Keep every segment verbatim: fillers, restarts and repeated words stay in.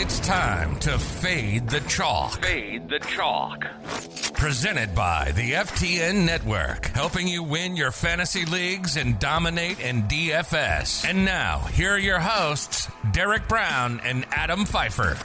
It's time to fade the chalk. Fade the chalk. Presented by the F T N Network, helping you win your fantasy leagues and dominate in D F S. And now, here are your hosts, Derek Brown and Adam Pfeiffer.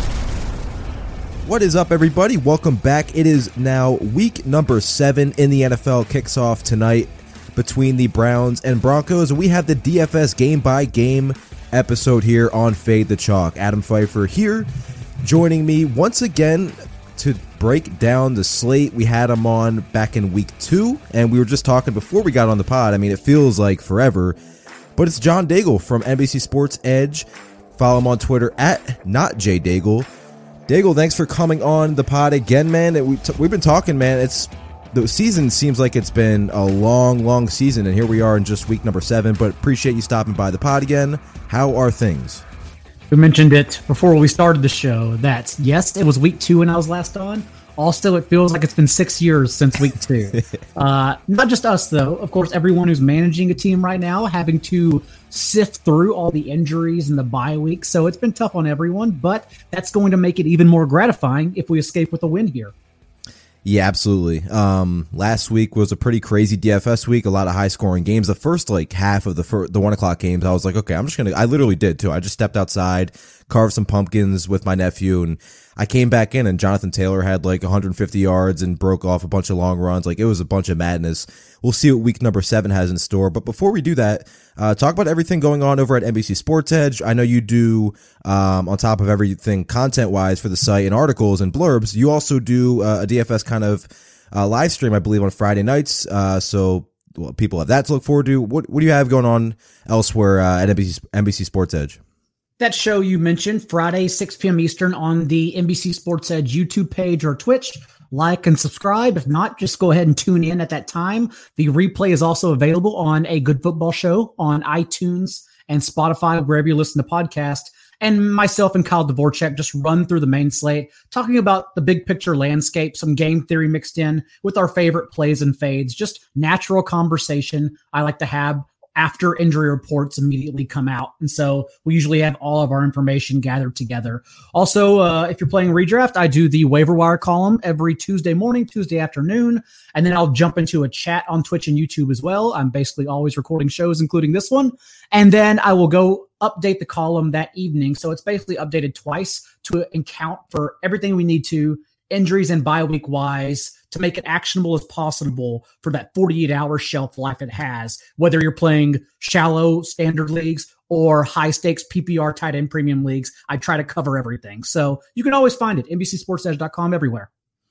What is up, everybody? Welcome back. It is now week number seven in the N F L. Kicks off tonight between the Browns and Broncos. We have the D F S game-by-game episode here on Fade the Chalk. Adam Pfeiffer here, joining me once again to break down the slate. We had him on back in week two, and we were just talking before we got on the pod. I mean, it feels like forever, but it's John Daigle from N B C Sports Edge. Follow him on Twitter at NotJDaigle. Daigle, thanks for coming on the pod again, man. We t- we've been talking, man. It's the season seems like it's been a long, long season, and here we are in just week number seven. But appreciate you stopping by the pod again. How are things? We mentioned it before we started the show that, yes, it was week two when I was last on. Also, it feels like it's been six years since week two. uh, not just us, though. Of course, everyone who's managing a team right now having to sift through all the injuries and the bye week. So it's been tough on everyone, but that's going to make it even more gratifying if we escape with a win here. Yeah, absolutely. Um, last week was a pretty crazy D F S week. A lot of high scoring games. The first like half of the fir- the one o'clock games, I was like, okay, I'm just gonna. I literally did too. I just stepped outside, carved some pumpkins with my nephew, and I came back in. And Jonathan Taylor had like one hundred fifty yards and broke off a bunch of long runs. Like it was a bunch of madness. We'll see what week number seven has in store. But before we do that, uh, talk about everything going on over at N B C Sports Edge. I know you do, um, on top of everything content-wise for the site and articles and blurbs, you also do uh, a D F S kind of uh, live stream, I believe, on Friday nights. Uh, so well, people have that to look forward to. What, what do you have going on elsewhere uh, at N B C, N B C Sports Edge? That show you mentioned, Friday, six p.m. Eastern on the N B C Sports Edge YouTube page or Twitch. Like and subscribe. If not, just go ahead and tune in at that time. The replay is also available on A Good Football Show on iTunes and Spotify, wherever you listen to podcasts. And myself and Kyle Dvorchak just run through the main slate, talking about the big picture landscape, some game theory mixed in with our favorite plays and fades, just natural conversation I like to have after injury reports immediately come out. And so we usually have all of our information gathered together. Also, uh, if you're playing redraft, I do the waiver wire column every Tuesday morning, Tuesday afternoon, and then I'll jump into a chat on Twitch and YouTube as well. I'm basically always recording shows, including this one. And then I will go update the column that evening. So it's basically updated twice to account for everything we need to, injuries and bye week wise, to make it actionable as possible for that forty-eight hour shelf life it has, whether you're playing shallow standard leagues or high stakes P P R tight end premium leagues. I try to cover everything. So you can always find it, N B C Sports Edge dot com, everywhere.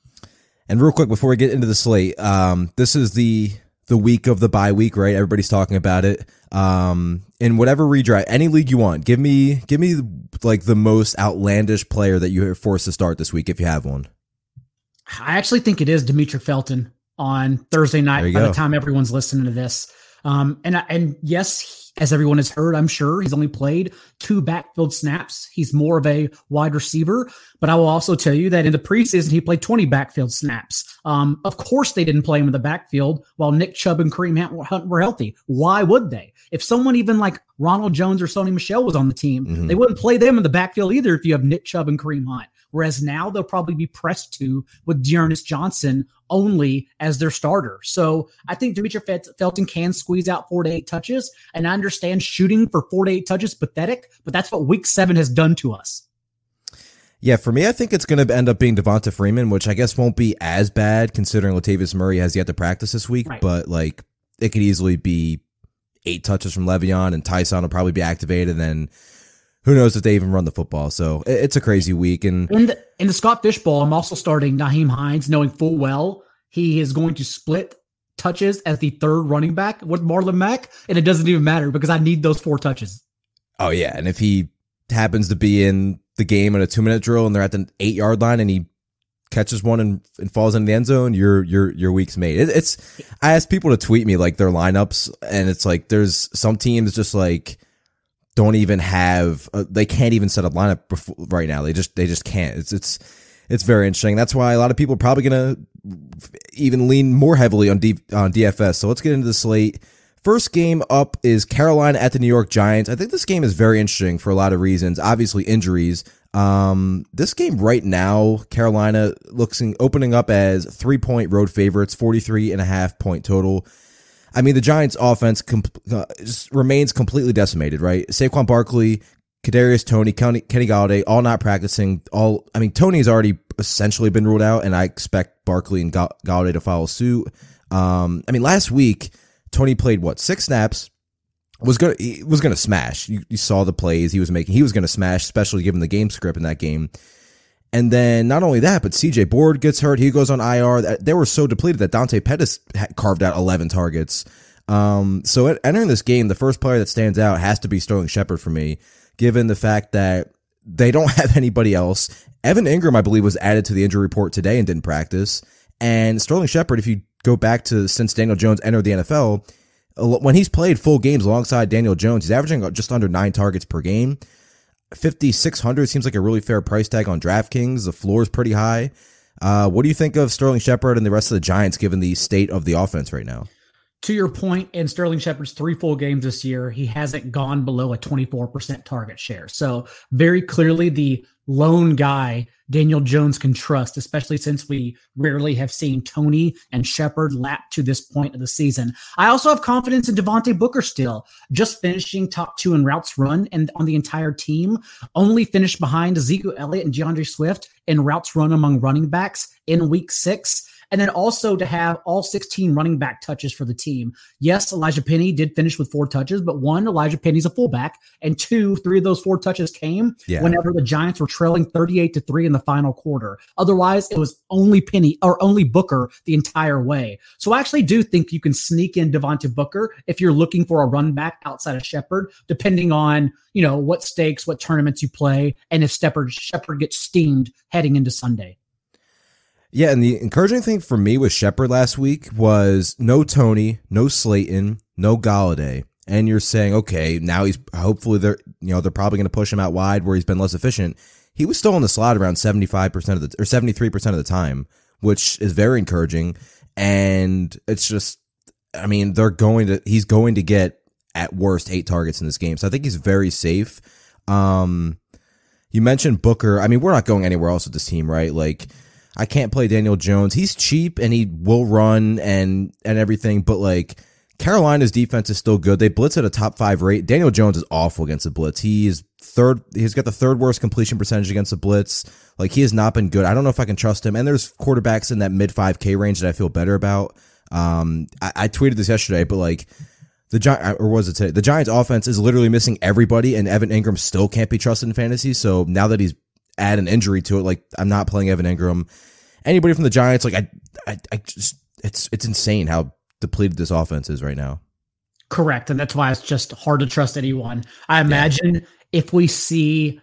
And real quick, before we get into the slate, um, this is the the week of the bye week, right? Everybody's talking about it. Um, in whatever redraft, any league you want, give me, give me like the most outlandish player that you're forced to start this week if you have one. I actually think it is Demetric Felton on Thursday night by go. the time everyone's listening to this. Um, and, and yes, as everyone has heard, I'm sure he's only played two backfield snaps. He's more of a wide receiver, but I will also tell you that in the preseason, he played twenty backfield snaps. Um, of course, they didn't play him in the backfield while Nick Chubb and Kareem Hunt were healthy. Why would they? If someone even like Ronald Jones or Sony Michel was on the team, mm-hmm. they wouldn't play them in the backfield either if you have Nick Chubb and Kareem Hunt. Whereas now they'll probably be pressed to with Dearness Johnson only as their starter. So I think Demetric Felton can squeeze out four to eight touches. And I understand shooting for four to eight touches pathetic, but that's what week seven has done to us. Yeah, for me, I think it's going to end up being Devonta Freeman, which I guess won't be as bad considering Latavius Murray has yet to practice this week. Right. But like it could easily be eight touches from Le'Veon, and Tyson will probably be activated, and then who knows if they even run the football. So it's a crazy week. And in the, in the Scott Fish Bowl, I'm also starting Nyheim Hines, knowing full well he is going to split touches as the third running back with Marlon Mack, and it doesn't even matter because I need those four touches. Oh, yeah. And if he happens to be in the game in a two-minute drill and they're at the eight-yard line and he catches one and, and falls in the end zone, your your your week's made. It, it's I ask people to tweet me like their lineups, and it's like there's some teams just like don't even have uh, they can't even set up lineup before, right now. They just they just can't. It's it's it's very interesting. That's why a lot of people are probably gonna even lean more heavily on D, on D F S. So let's get into the slate. First game up is Carolina at the New York Giants. I think this game is very interesting for a lot of reasons. Obviously, injuries. Um, this game right now, Carolina looks in, opening up as three-point road favorites, forty-three and a half point total. I mean, the Giants' offense comp- uh, just remains completely decimated, right? Saquon Barkley, Kadarius Toney, Kenny, Kenny Golladay, all not practicing. All I mean, Toney's already essentially been ruled out, and I expect Barkley and Golladay to follow suit. Um, I mean, last week Toney played what six snaps. Was gonna he was gonna smash. You, you saw the plays he was making. He was gonna smash, especially given the game script in that game. And then not only that, but C J Board gets hurt. He goes on I R. They were so depleted that Dante Pettis carved out eleven targets. Um, so at, entering this game, the first player that stands out has to be Sterling Shepard for me, given the fact that they don't have anybody else. Evan Ingram, I believe, was added to the injury report today and didn't practice. And Sterling Shepard, if you go back to since Daniel Jones entered the N F L, when he's played full games alongside Daniel Jones, he's averaging just under nine targets per game. fifty-six hundred seems like a really fair price tag on DraftKings. The floor is pretty high. Uh, what do you think of Sterling Shepard and the rest of the Giants given the state of the offense right now? To your point, in Sterling Shepard's three full games this year, he hasn't gone below a twenty-four percent target share. So very clearly the lone guy Daniel Jones can trust, especially since we rarely have seen Toney and Shepard lap to this point of the season. I also have confidence in Devontae Booker still, just finishing top two in routes run and on the entire team, only finished behind Ezekiel Elliott and DeAndre Swift in routes run among running backs in week six. And then also to have all sixteen running back touches for the team. Yes, Elijah Penny did finish with four touches, but one, Elijah Penny's a fullback, and two, three of those four touches came yeah. whenever the Giants were trailing thirty-eight to three in the final quarter. Otherwise, it was only Penny or only Booker the entire way. So I actually do think you can sneak in Devontae Booker if you're looking for a run back outside of Shepard, depending on, you know, what stakes, what tournaments you play, and if Shepard, Shepard gets steamed heading into Sunday. Yeah, and the encouraging thing for me with Shepard last week was no Toney, no Slayton, no Golladay. And you're saying, okay, now he's hopefully they're you know they're probably going to push him out wide where he's been less efficient. He was still in the slot around seventy-five percent of the or seventy-three percent of the time, which is very encouraging. And it's just, I mean, they're going to he's going to get at worst eight targets in this game, so I think he's very safe. Um, you mentioned Booker. I mean, we're not going anywhere else with this team, right? Like, I can't play Daniel Jones. He's cheap and he will run and and everything, but like Carolina's defense is still good. They blitz at a top five rate. Daniel Jones is awful against the blitz. He is third. He's got the third worst completion percentage against the blitz. Like, he has not been good. I don't know if I can trust him. And there's quarterbacks in that mid five K range that I feel better about. Um, I, I tweeted this yesterday, but like the Giant or was it today? The Giants offense is literally missing everybody, and Evan Ingram still can't be trusted in fantasy. So now that he's add an injury to it, like I'm not playing Evan Ingram. Anybody from the Giants, like I, I, I just it's it's insane how depleted this offense is right now. Correct, and that's why it's just hard to trust anyone. I imagine yeah. if we see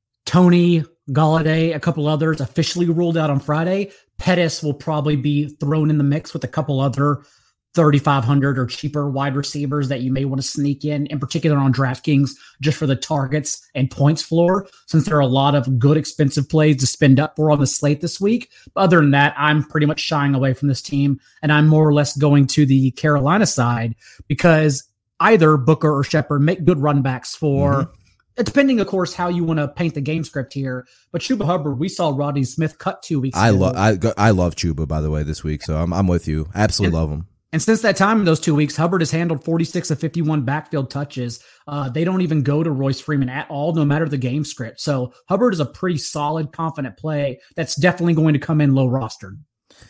Toney, Golladay, a couple others officially ruled out on Friday, Pettis will probably be thrown in the mix with a couple other thirty-five hundred or cheaper wide receivers that you may want to sneak in, in particular on DraftKings, just for the targets and points floor, since there are a lot of good expensive plays to spend up for on the slate this week. But other than that, I'm pretty much shying away from this team, and I'm more or less going to the Carolina side because either Booker or Shepard make good run backs for, mm-hmm. depending, of course, how you want to paint the game script here. But Chuba Hubbard, we saw Rodney Smith cut two weeks I ago. love I, I love Chuba, by the way, this week, so I'm I'm with you. Absolutely and, love him. And since that time in those two weeks, Hubbard has handled forty-six of fifty-one backfield touches. Uh, they don't even go to Royce Freeman at all, no matter the game script. So Hubbard is a pretty solid, confident play that's definitely going to come in low rostered.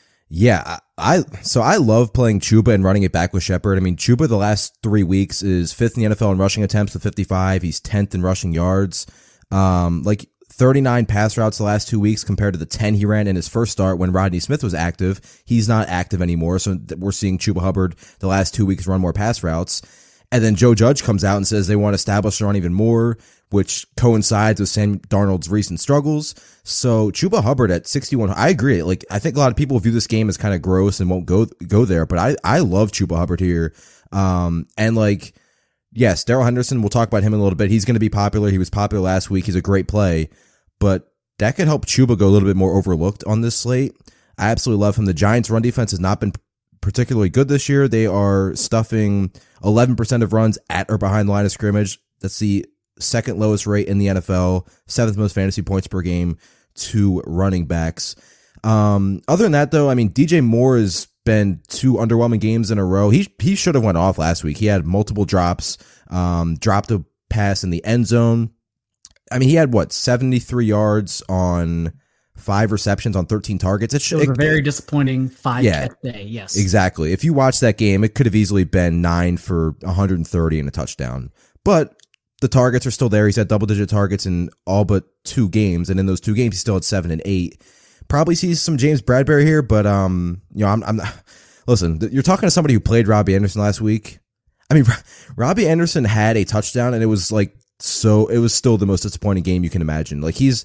Yeah, I so I love playing Chuba and running it back with Shepard. I mean, Chuba the last three weeks is fifth in the N F L in rushing attempts with fifty-five. He's tenth in rushing yards. Um, like thirty-nine pass routes the last two weeks compared to the ten he ran in his first start when Rodney Smith was active. He's not active anymore, so we're seeing Chuba Hubbard the last two weeks run more pass routes. And then Joe Judge comes out and says they want to establish the run even more, which coincides with Sam Darnold's recent struggles. So Chuba Hubbard at sixty-one, I agree. Like, I think a lot of people view this game as kind of gross and won't go go there, but I, I love Chuba Hubbard here. Um, and like, yes, Darrell Henderson, we'll talk about him in a little bit. He's going to be popular. He was popular last week. He's a great play. But that could help Chuba go a little bit more overlooked on this slate. I absolutely love him. The Giants' run defense has not been particularly good this year. They are stuffing eleven percent of runs at or behind the line of scrimmage. That's the second lowest rate in the N F L, seventh most fantasy points per game to running backs. Um, other than that, though, I mean, D J Moore has been two underwhelming games in a row. He he should have went off last week. He had multiple drops, um, dropped a pass in the end zone. I mean, he had, what, seventy-three yards on five receptions on thirteen targets. It, it was it, a very disappointing five yeah, catch day. Yes, exactly. If you watch that game, it could have easily been nine for one hundred thirty and a touchdown. But the targets are still there. He's had double digit targets in all but two games, and in those two games, he still had seven and eight. Probably sees some James Bradbury here, but um, you know, I'm, I'm not. Listen, you're talking to somebody who played Robbie Anderson last week. I mean, Robbie Anderson had a touchdown, and it was like so. It was still the most disappointing game you can imagine. Like he's.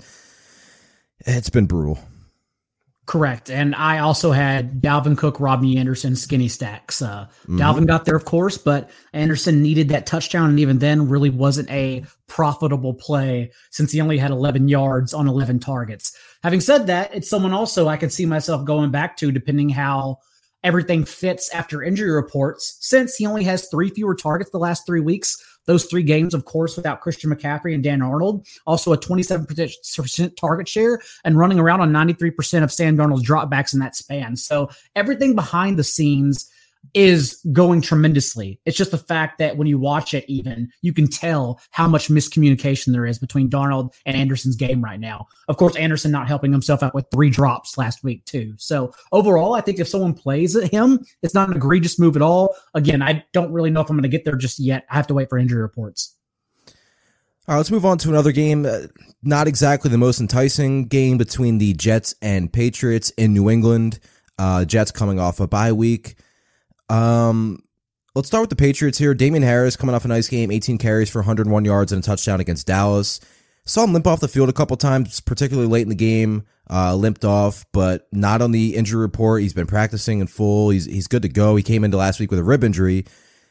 It's been brutal. Correct. And I also had Dalvin Cook, Robbie Anderson, skinny stacks. Uh, mm-hmm. Dalvin got there, of course, but Anderson needed that touchdown, and even then really wasn't a profitable play since he only had eleven yards on eleven targets. Having said that, it's someone also I could see myself going back to depending how everything fits after injury reports, since he only has three fewer targets the last three weeks. Those three games, of course, without Christian McCaffrey and Dan Arnold, also a twenty-seven percent target share and running around on ninety-three percent of Sam Darnold's dropbacks in that span. So everything behind the scenes is going tremendously. It's just the fact that when you watch it even, you can tell how much miscommunication there is between Darnold and Anderson's game right now. Of course, Anderson not helping himself out with three drops last week too. So overall, I think if someone plays at him, it's not an egregious move at all. Again, I don't really know if I'm going to get there just yet. I have to wait for injury reports. All right, let's move on to another game. Uh, not exactly the most enticing game between the Jets and Patriots in New England. Uh, Jets coming off a bye week. Um, let's start with the Patriots here. Damian Harris coming off a nice game, eighteen carries for one hundred one yards and a touchdown against Dallas. Saw him limp off the field a couple times, particularly late in the game. Uh, limped off, but not on the injury report. He's been practicing in full. He's he's good to go. He came into last week with a rib injury.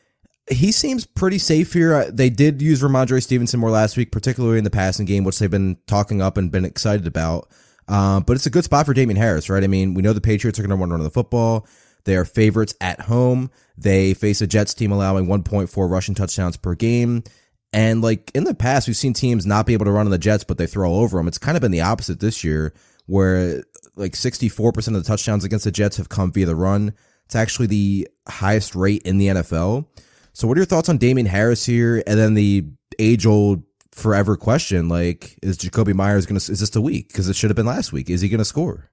He seems pretty safe here. They did use Ramondre Stevenson more last week, particularly in the passing game, which they've been talking up and been excited about. Uh, but it's a good spot for Damian Harris, right? I mean, we know the Patriots are going to want to run the football. They are favorites at home. They face a Jets team allowing one point four rushing touchdowns per game. And like in the past, we've seen teams not be able to run on the Jets, but they throw all over them. It's kind of been the opposite this year, where like sixty-four percent of the touchdowns against the Jets have come via the run. It's actually the highest rate in the N F L. So what are your thoughts on Damian Harris here? And then the age-old forever question, like, is Jacoby Myers going to, is this the week? Because it should have been last week. Is he going to score?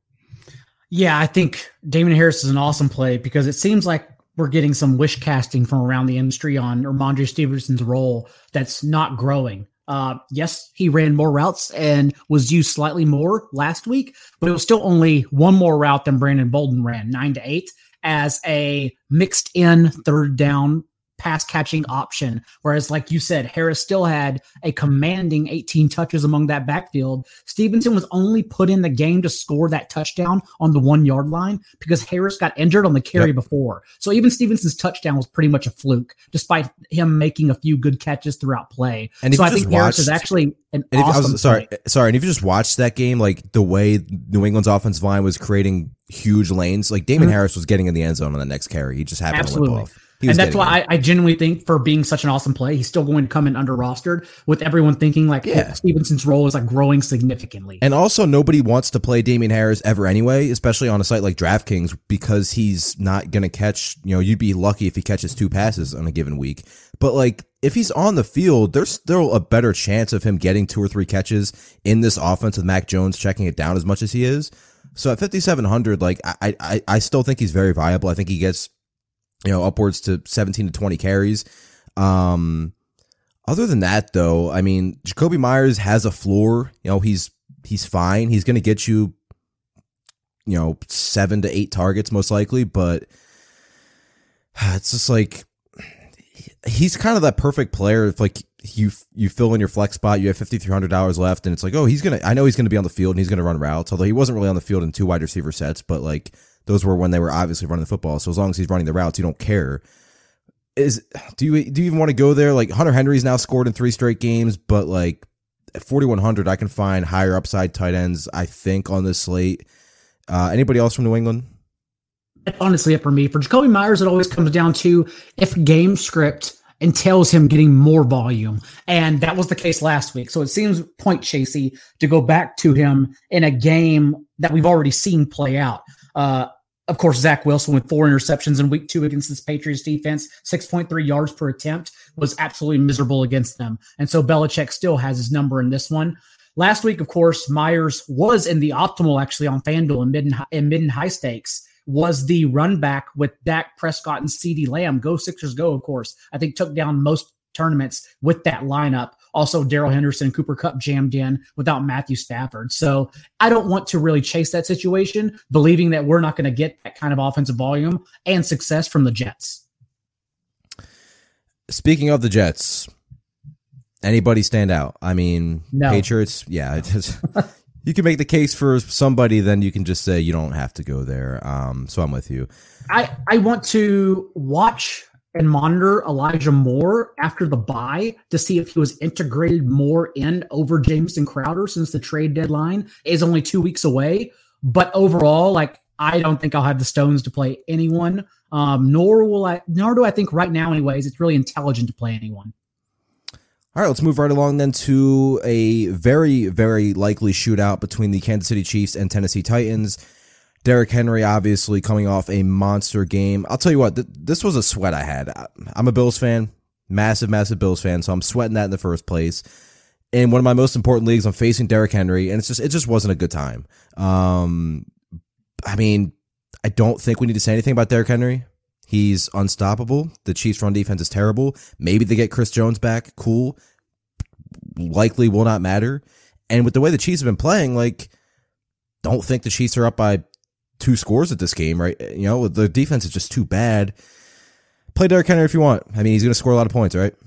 Yeah, I think Damian Harris is an awesome play because it seems like we're getting some wish casting from around the industry on Ramondre Stevenson's role that's not growing. Uh, yes, he ran more routes and was used slightly more last week, but it was still only one more route than Brandon Bolden ran, nine to eight, as a mixed in third down pass catching option. Whereas, like you said, Harris still had a commanding eighteen touches among that backfield. Stevenson was only put in the game to score that touchdown on the one yard line because Harris got injured on the carry yep. before. So even Stevenson's touchdown was pretty much a fluke, despite him making a few good catches throughout play. And so I think watched, Harris is actually an and if, awesome I was, sorry, play. sorry. And if you just watched that game, like the way New England's offensive line was creating huge lanes, like Damian mm-hmm. Harris was getting in the end zone on the next carry. He just happened Absolutely. to limp off. And that's why I, I genuinely think for being such an awesome play, he's still going to come in under rostered with everyone thinking like yeah. hey, Stevenson's role is like growing significantly. And also nobody wants to play Damian Harris ever anyway, especially on a site like DraftKings, because he's not going to catch, you know, you'd be lucky if he catches two passes on a given week. But like if he's on the field, there's still a better chance of him getting two or three catches in this offense with Mac Jones checking it down as much as he is. So at fifty-seven hundred, like I, I, I still think he's very viable. I think he gets, you know, upwards to seventeen to twenty carries. Um, other than that, though, I mean, Jacoby Myers has a floor. You know, he's he's fine. He's going to get you, you know, seven to eight targets most likely. But it's just like he's kind of that perfect player. If like you you fill in your flex spot, you have fifty-three hundred dollars left, and it's like, oh, he's gonna. I know he's going to be on the field and he's going to run routes. Although he wasn't really on the field in two wide receiver sets, but like. Those were when they were obviously running the football. So as long as he's running the routes, you don't care. Is do you do you even want to go there? Like Hunter Henry's now scored in three straight games, but like at forty-one hundred, I can find higher upside tight ends, I think, on this slate. Uh, anybody else from New England? Honestly, it for me. For Jacoby Myers, it always comes down to if game script entails him getting more volume. And that was the case last week. So it seems point chasey to go back to him in a game that we've already seen play out. Uh, Of course, Zach Wilson with four interceptions in week two against this Patriots defense, six point three yards per attempt, was absolutely miserable against them. And so Belichick still has his number in this one. Last week, of course, Myers was in the optimal, actually, on FanDuel in mid and high, in mid and high stakes, was the run back with Dak Prescott and CeeDee Lamb. Go Sixers go, of course. I think took down most tournaments with that lineup. Also, Darrell Henderson and Cooper Kupp jammed in without Matthew Stafford. So I don't want to really chase that situation, believing that we're not going to get that kind of offensive volume and success from the Jets. Speaking of the Jets, anybody stand out? I mean, no. Patriots, yeah. It is, you can make the case for somebody, then you can just say you don't have to go there. Um, so I'm with you. I, I want to watch and monitor Elijah Moore after the bye to see if he was integrated more in over Jameson Crowder, since the trade deadline is only two weeks away. But overall, like, I don't think I'll have the stones to play anyone. Um, nor will I, nor do I think right now, anyways, it's really intelligent to play anyone. All right, let's move right along then to a very, very likely shootout between the Kansas City Chiefs and Tennessee Titans. Derrick Henry obviously coming off a monster game. I'll tell you what, th- this was a sweat I had. I'm a Bills fan, massive, massive Bills fan, so I'm sweating that in the first place. In one of my most important leagues, I'm facing Derrick Henry, and it's just it just wasn't a good time. Um, I mean, I don't think we need to say anything about Derrick Henry. He's unstoppable. The Chiefs' run defense is terrible. Maybe they get Chris Jones back. Cool. Likely will not matter. And with the way the Chiefs have been playing, like, don't think the Chiefs are up by two scores at this game, right? You know, the defense is just too bad. Play Derrick Henry if you want. I mean, he's going to score a lot of points, right?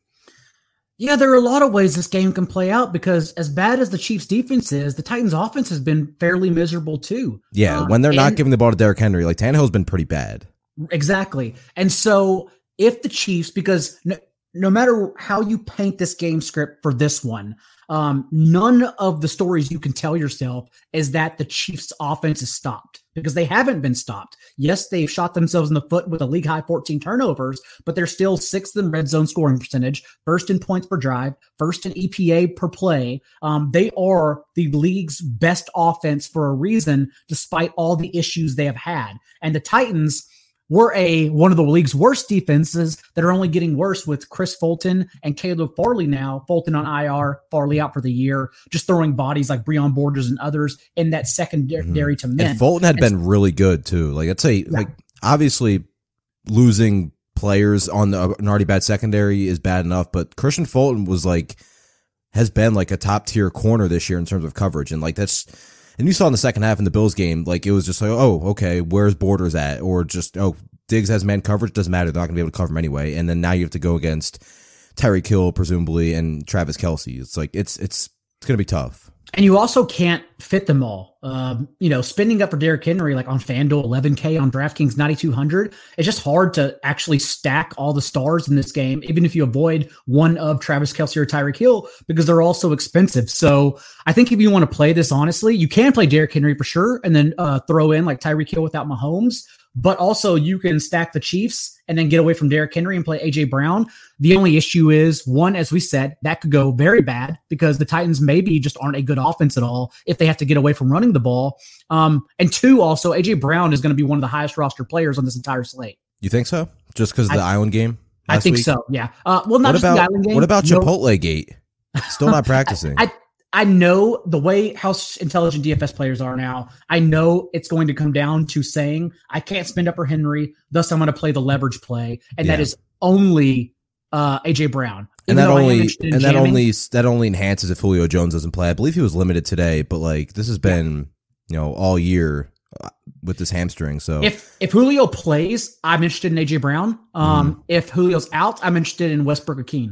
Yeah, there are a lot of ways this game can play out, because as bad as the Chiefs defense is, the Titans offense has been fairly miserable too. Yeah, uh, when they're not and, giving the ball to Derrick Henry, like Tannehill's been pretty bad. Exactly. And so if the Chiefs, because no, no matter how you paint this game script for this one, um, none of the stories you can tell yourself is that the Chiefs offense is stopped, because they haven't been stopped. Yes, they've shot themselves in the foot with a league high fourteen turnovers, but they're still sixth in red zone scoring percentage, first in points per drive, first in E P A per play. Um, they are the league's best offense for a reason, despite all the issues they have had. And the Titans were a one of the league's worst defenses that are only getting worse with Chris Fulton and Caleb Farley now. Fulton on I R, Farley out for the year, just throwing bodies like Breon Borders and others in that secondary mm-hmm. to men. And Fulton had and, been really good too. Like I'd say, yeah. like obviously losing players on the, an already bad secondary is bad enough, but Christian Fulton was like has been like a top tier corner this year in terms of coverage, and like that's. And you saw in the second half in the Bills game, like it was just like, oh, okay, where's Borders at? Or just, oh, Diggs has man coverage, doesn't matter, they're not going to be able to cover him anyway. And then now you have to go against Tyreek Hill, presumably, and Travis Kelce. It's like, it's it's it's going to be tough. And you also can't fit them all. Um, you know, spending up for Derrick Henry, like on FanDuel, eleven K on DraftKings, ninety-two hundred. It's just hard to actually stack all the stars in this game, even if you avoid one of Travis Kelce or Tyreek Hill, because they're all so expensive. So I think if you want to play this honestly, you can play Derrick Henry for sure, and then uh, throw in like Tyreek Hill without Mahomes. But also you can stack the Chiefs and then get away from Derrick Henry and play A J Brown. The only issue is, one, as we said, that could go very bad because the Titans maybe just aren't a good offense at all if they have to get away from running the ball. Um, and two, also, A J Brown is going to be one of the highest roster players on this entire slate. You think so? Just because of the I, island game last I think week? so, yeah. Uh, well, not what just about, the island game. What about no. Chipotle Gate? Still not practicing. I, I, I know the way how intelligent D F S players are now. I know it's going to come down to saying, I can't spend up for Henry, thus I'm going to play the leverage play. And yeah. that is only uh, A J Brown. And that only and jamming, that only that only enhances if Julio Jones doesn't play. I believe he was limited today, but like this has been, yeah. you know, all year with this hamstring. So if if Julio plays, I'm interested in A J Brown. Um, mm. If Julio's out, I'm interested in Westbrook-Ikhine.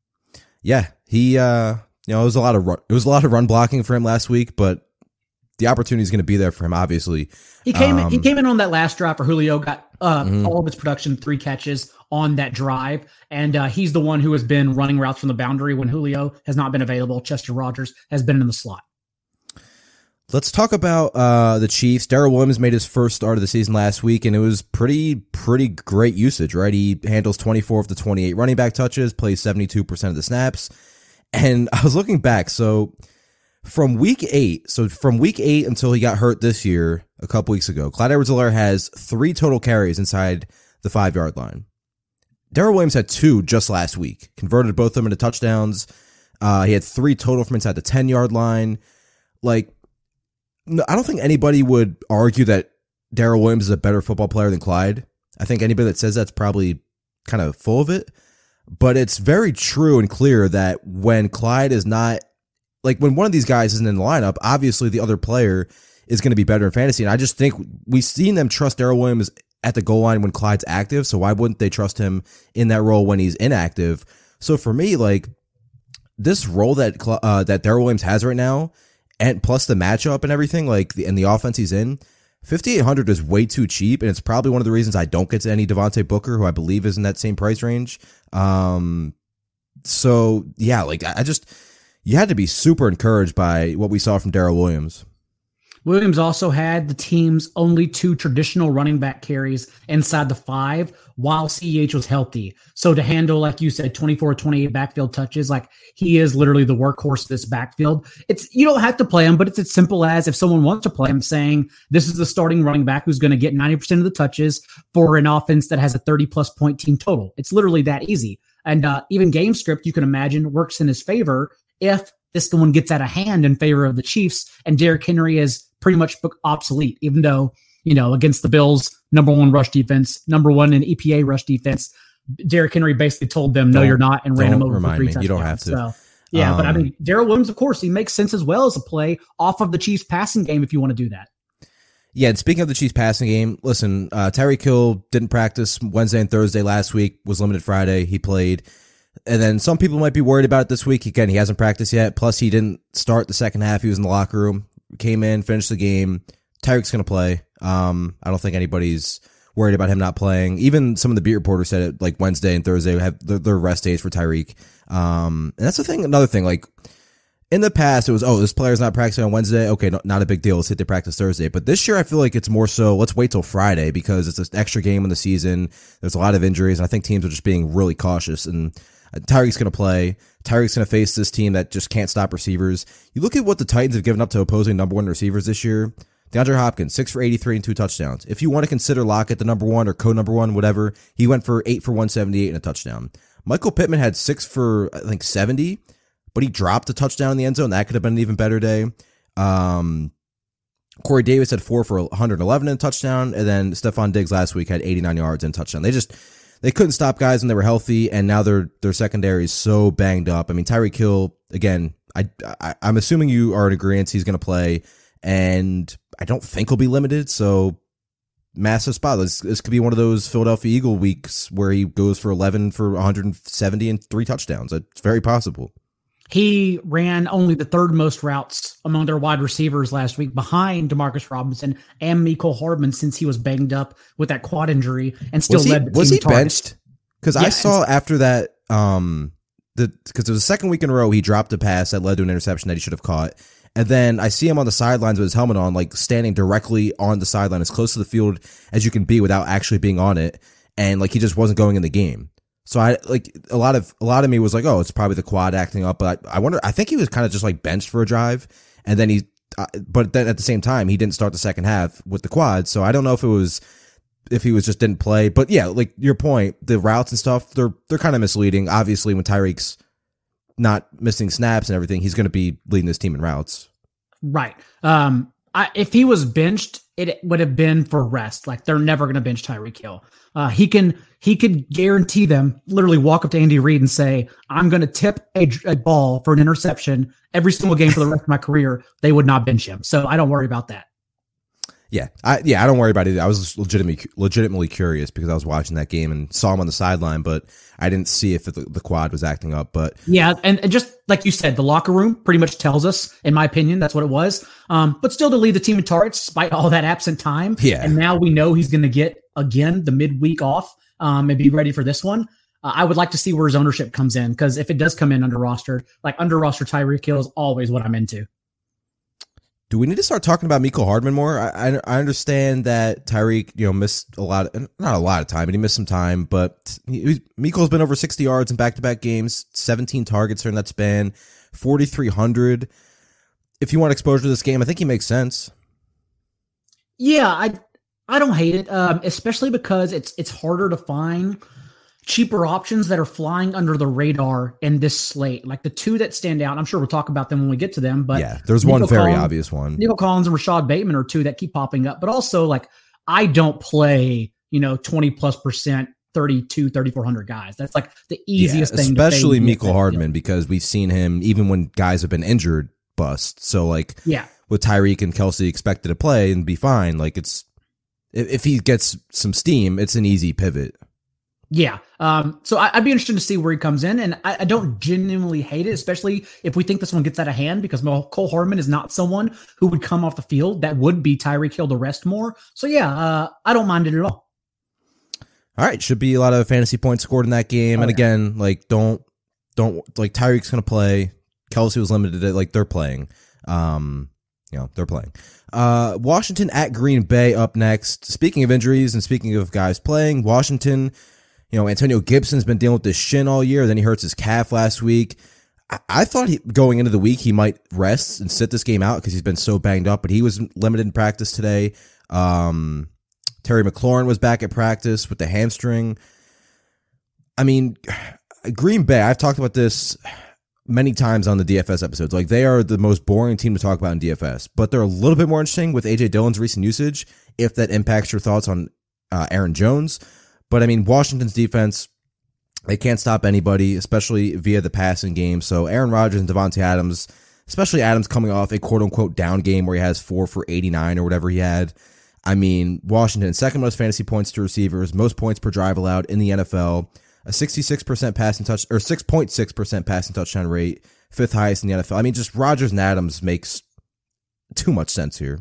Yeah, he uh You know, it was a lot of run, it was a lot of run blocking for him last week, but the opportunity is going to be there for him. Obviously, he came um, in, he came in on that last drive for Julio, got uh, mm-hmm. all of his production, three catches on that drive, and uh, he's the one who has been running routes from the boundary when Julio has not been available. Chester Rogers has been in the slot. Let's talk about uh, the Chiefs. Darrell Williams made his first start of the season last week, and it was pretty, pretty great usage, right? He handles twenty-four of the twenty-eight running back touches, plays seventy-two percent of the snaps. And I was looking back, so from week eight, so from week eight until he got hurt this year, a couple weeks ago, Clyde Edwards-Helaire has three total carries inside the five-yard line. Darrell Williams had two just last week, converted both of them into touchdowns. Uh, he had three total from inside the ten-yard line. Like, no, I don't think anybody would argue that Darrell Williams is a better football player than Clyde. I think anybody that says that's probably kind of full of it. But it's very true and clear that when Clyde is not, like when one of these guys isn't in the lineup, obviously the other player is going to be better in fantasy. And I just think we've seen them trust Darrell Williams at the goal line when Clyde's active. So why wouldn't they trust him in that role when he's inactive? So for me, like this role that uh, that Darrell Williams has right now, and plus the matchup and everything, like the, and the offense he's in, fifty-eight hundred is way too cheap, and it's probably one of the reasons I don't get to any Devontae Booker, who I believe is in that same price range. Um, so yeah, like I just, you had to be super encouraged by what we saw from Darrell Williams. Williams also had the team's only two traditional running back carries inside the five while C E H was healthy. So to handle, like you said, twenty-four, twenty-eight backfield touches, like he is literally the workhorse of this backfield. It's, you don't have to play him, but it's as simple as if someone wants to play him, saying this is the starting running back who's going to get ninety percent of the touches for an offense that has a thirty plus point team total. It's literally that easy. And uh, even game script, you can imagine, works in his favor if this one gets out of hand in favor of the Chiefs and Derrick Henry is pretty much obsolete, even though, you know, against the Bills, number one rush defense, number one in E P A rush defense, Derrick Henry basically told them, no, don't, you're not, and ran him over for three me. touchdowns. You don't have to. So, yeah, um, but I mean, Darrell Williams, of course, he makes sense as well as a play off of the Chiefs passing game if you want to do that. Yeah, and speaking of the Chiefs passing game, listen, uh, Tyreek Hill didn't practice Wednesday and Thursday last week, was limited Friday. He played. And then some people might be worried about it this week. Again, he hasn't practiced yet. Plus, he didn't start the second half. He was in the locker room, came in, finished the game. Tyreek's going to play. Um, I don't think anybody's worried about him not playing. Even some of the beat reporters said it, like Wednesday and Thursday have their, their rest days for Tyreek. Um, and that's the thing. Another thing, like in the past, it was, oh, this player's not practicing on Wednesday. Okay, no, not a big deal. Let's hit the practice Thursday. But this year, I feel like it's more so, let's wait till Friday because it's an extra game in the season. There's a lot of injuries, and I think teams are just being really cautious. And Tyreek's going to play. Tyreek's going to face this team that just can't stop receivers. You look at what the Titans have given up to opposing number one receivers this year. DeAndre Hopkins, six for eighty-three and two touchdowns. If you want to consider Lockett the number one or co-number one, whatever, he went for eight for one seventy-eight and a touchdown. Michael Pittman had six for, I think, seventy, but he dropped a touchdown in the end zone. That could have been an even better day. Um, Corey Davis had four for one eleven and a touchdown, and then Stephon Diggs last week had eighty-nine yards and a touchdown. They just... They couldn't stop guys when they were healthy, and now their their secondary is so banged up. I mean, Tyreek Hill, again, I, I, I'm assuming you are in agreement he's going to play, and I don't think he'll be limited, so massive spot. This, this could be one of those Philadelphia Eagle weeks where he goes for eleven for one seventy and three touchdowns. It's very possible. He ran only the third most routes among their wide receivers last week, behind Demarcus Robinson and Mecole Hardman, since he was banged up with that quad injury and still was he, led the team. Was he targets. benched? Because yeah, I saw after that, um, the because it was the second week in a row he dropped a pass that led to an interception that he should have caught. And then I see him on the sidelines with his helmet on, like standing directly on the sideline, as close to the field as you can be without actually being on it. And like he just wasn't going in the game. So I like a lot of a lot of me was like, oh, it's probably the quad acting up. But I, I wonder. I think he was kind of just like benched for a drive, and then he. Uh, but then at the same time, he didn't start the second half with the quad. So I don't know if it was if he was just didn't play. But yeah, like your point, the routes and stuff, they're they're kind of misleading. Obviously, when Tyreek's not missing snaps and everything, he's going to be leading this team in routes. Right. Um. I, if he was benched, it would have been for rest. Like they're never going to bench Tyreek Hill. Uh, he can he could guarantee them, literally walk up to Andy Reid and say, I'm going to tip a, a ball for an interception every single game for the rest of my career. They would not bench him. So I don't worry about that. Yeah, I yeah, I don't worry about it. I was legitimately legitimately curious because I was watching that game and saw him on the sideline, but I didn't see if the, the quad was acting up. But yeah, and, and just like you said, the locker room pretty much tells us, in my opinion, that's what it was. Um, but still to lead the team in targets despite all that absent time. Yeah, and now we know he's going to get again the midweek off um, and be ready for this one. Uh, I would like to see where his ownership comes in, because if it does come in under roster, like under roster Tyreek Hill is always what I'm into. Do we need to start talking about Mecole Hardman more? I, I I understand that Tyreek, you know, missed a lot, of, not a lot of time, but he missed some time. But he, Mecole's been over sixty yards in back-to-back games, seventeen targets during that span, forty-three hundred. If you want exposure to this game, I think he makes sense. Yeah, I I don't hate it, um, especially because it's it's harder to find cheaper options that are flying under the radar in this slate. Like the two that stand out, I'm sure we'll talk about them when we get to them, but yeah, there's Nico one very Collins, obvious one. Nico Collins and Rashad Bateman are two that keep popping up, but also like I don't play, you know, twenty plus percent, thirty-two, thirty-four hundred guys. That's like the easiest yeah, thing. Especially Mecole Hardman, because we've seen him even when guys have been injured bust. So like yeah, with Tyreek and Kelsey expected to play and be fine, like it's, if, if he gets some steam, it's an easy pivot. Yeah. Um, so I, I'd be interested to see where he comes in. And I, I don't genuinely hate it, especially if we think this one gets out of hand, because Mecole Hardman is not someone who would come off the field that would be Tyreek Hill to rest more. So yeah, uh, I don't mind it at all. All right. Should be a lot of fantasy points scored in that game. Oh, and yeah. again, like don't, don't like Tyreek's going to play. Kelsey was limited to like they're playing. Um, you know, they're playing. Uh, Washington at Green Bay up next. Speaking of injuries and speaking of guys playing, Washington, you know, Antonio Gibson's been dealing with this shin all year. Then he hurts his calf last week. I, I thought he, going into the week he might rest and sit this game out because he's been so banged up, but he was limited in practice today. Um, Terry McLaurin was back at practice with the hamstring. I mean, Green Bay, I've talked about this many times on the D F S episodes. Like, they are the most boring team to talk about in D F S, but they're a little bit more interesting with A J Dillon's recent usage, if that impacts your thoughts on uh, Aaron Jones. But, I mean, Washington's defense, they can't stop anybody, especially via the passing game. So Aaron Rodgers and Devontae Adams, especially Adams coming off a quote-unquote down game where he has four for eighty-nine or whatever he had. I mean, Washington, second most fantasy points to receivers, most points per drive allowed in the N F L, a sixty-six percent passing touch, or six point six percent passing touchdown rate, fifth highest in the N F L. I mean, just Rodgers and Adams makes too much sense here.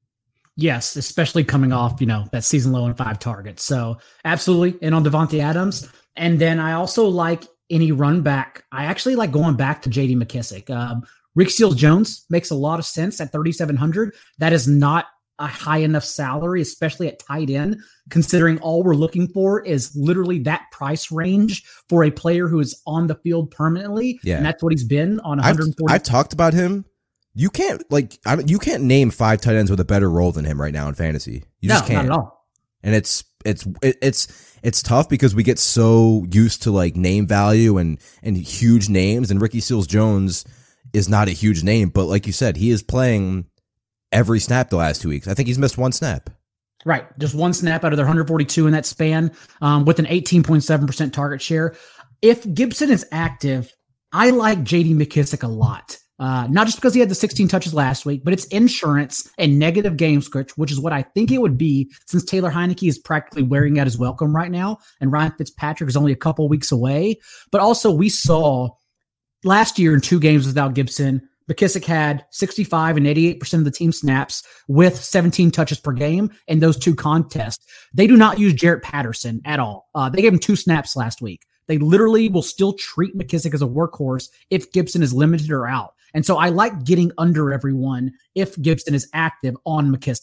Yes, especially coming off, you know, that season low in five targets. So absolutely. And on Devontae Adams. And then I also like any run back. I actually like going back to J D McKissic. Um, Rick Seals-Jones makes a lot of sense at thirty-seven hundred. That is not a high enough salary, especially at tight end, considering all we're looking for is literally that price range for a player who is on the field permanently. Yeah. And that's what he's been on one hundred forty. I've, I've talked about him. You can't like I, you can't name five tight ends with a better role than him right now in fantasy. You no, just can't. Not at all. And it's it's it, it's it's tough because we get so used to like name value and and huge names, and Ricky Seals-Jones is not a huge name, but like you said, he is playing every snap the last two weeks. I think he's missed one snap. Right, just one snap out of their one hundred forty-two in that span, um, with an eighteen point seven percent target share. If Gibson is active, I like J D McKissic a lot. Uh, not just because he had the sixteen touches last week, but it's insurance and negative game script, which is what I think it would be since Taylor Heineke is practically wearing out his welcome right now, and Ryan Fitzpatrick is only a couple weeks away. But also, we saw last year in two games without Gibson, McKissic had sixty-five and eighty-eight percent of the team snaps with seventeen touches per game in those two contests. They do not use Jarrett Patterson at all. Uh, they gave him two snaps last week. They literally will still treat McKissic as a workhorse if Gibson is limited or out. And so I like getting under everyone if Gibson is active on McKissic.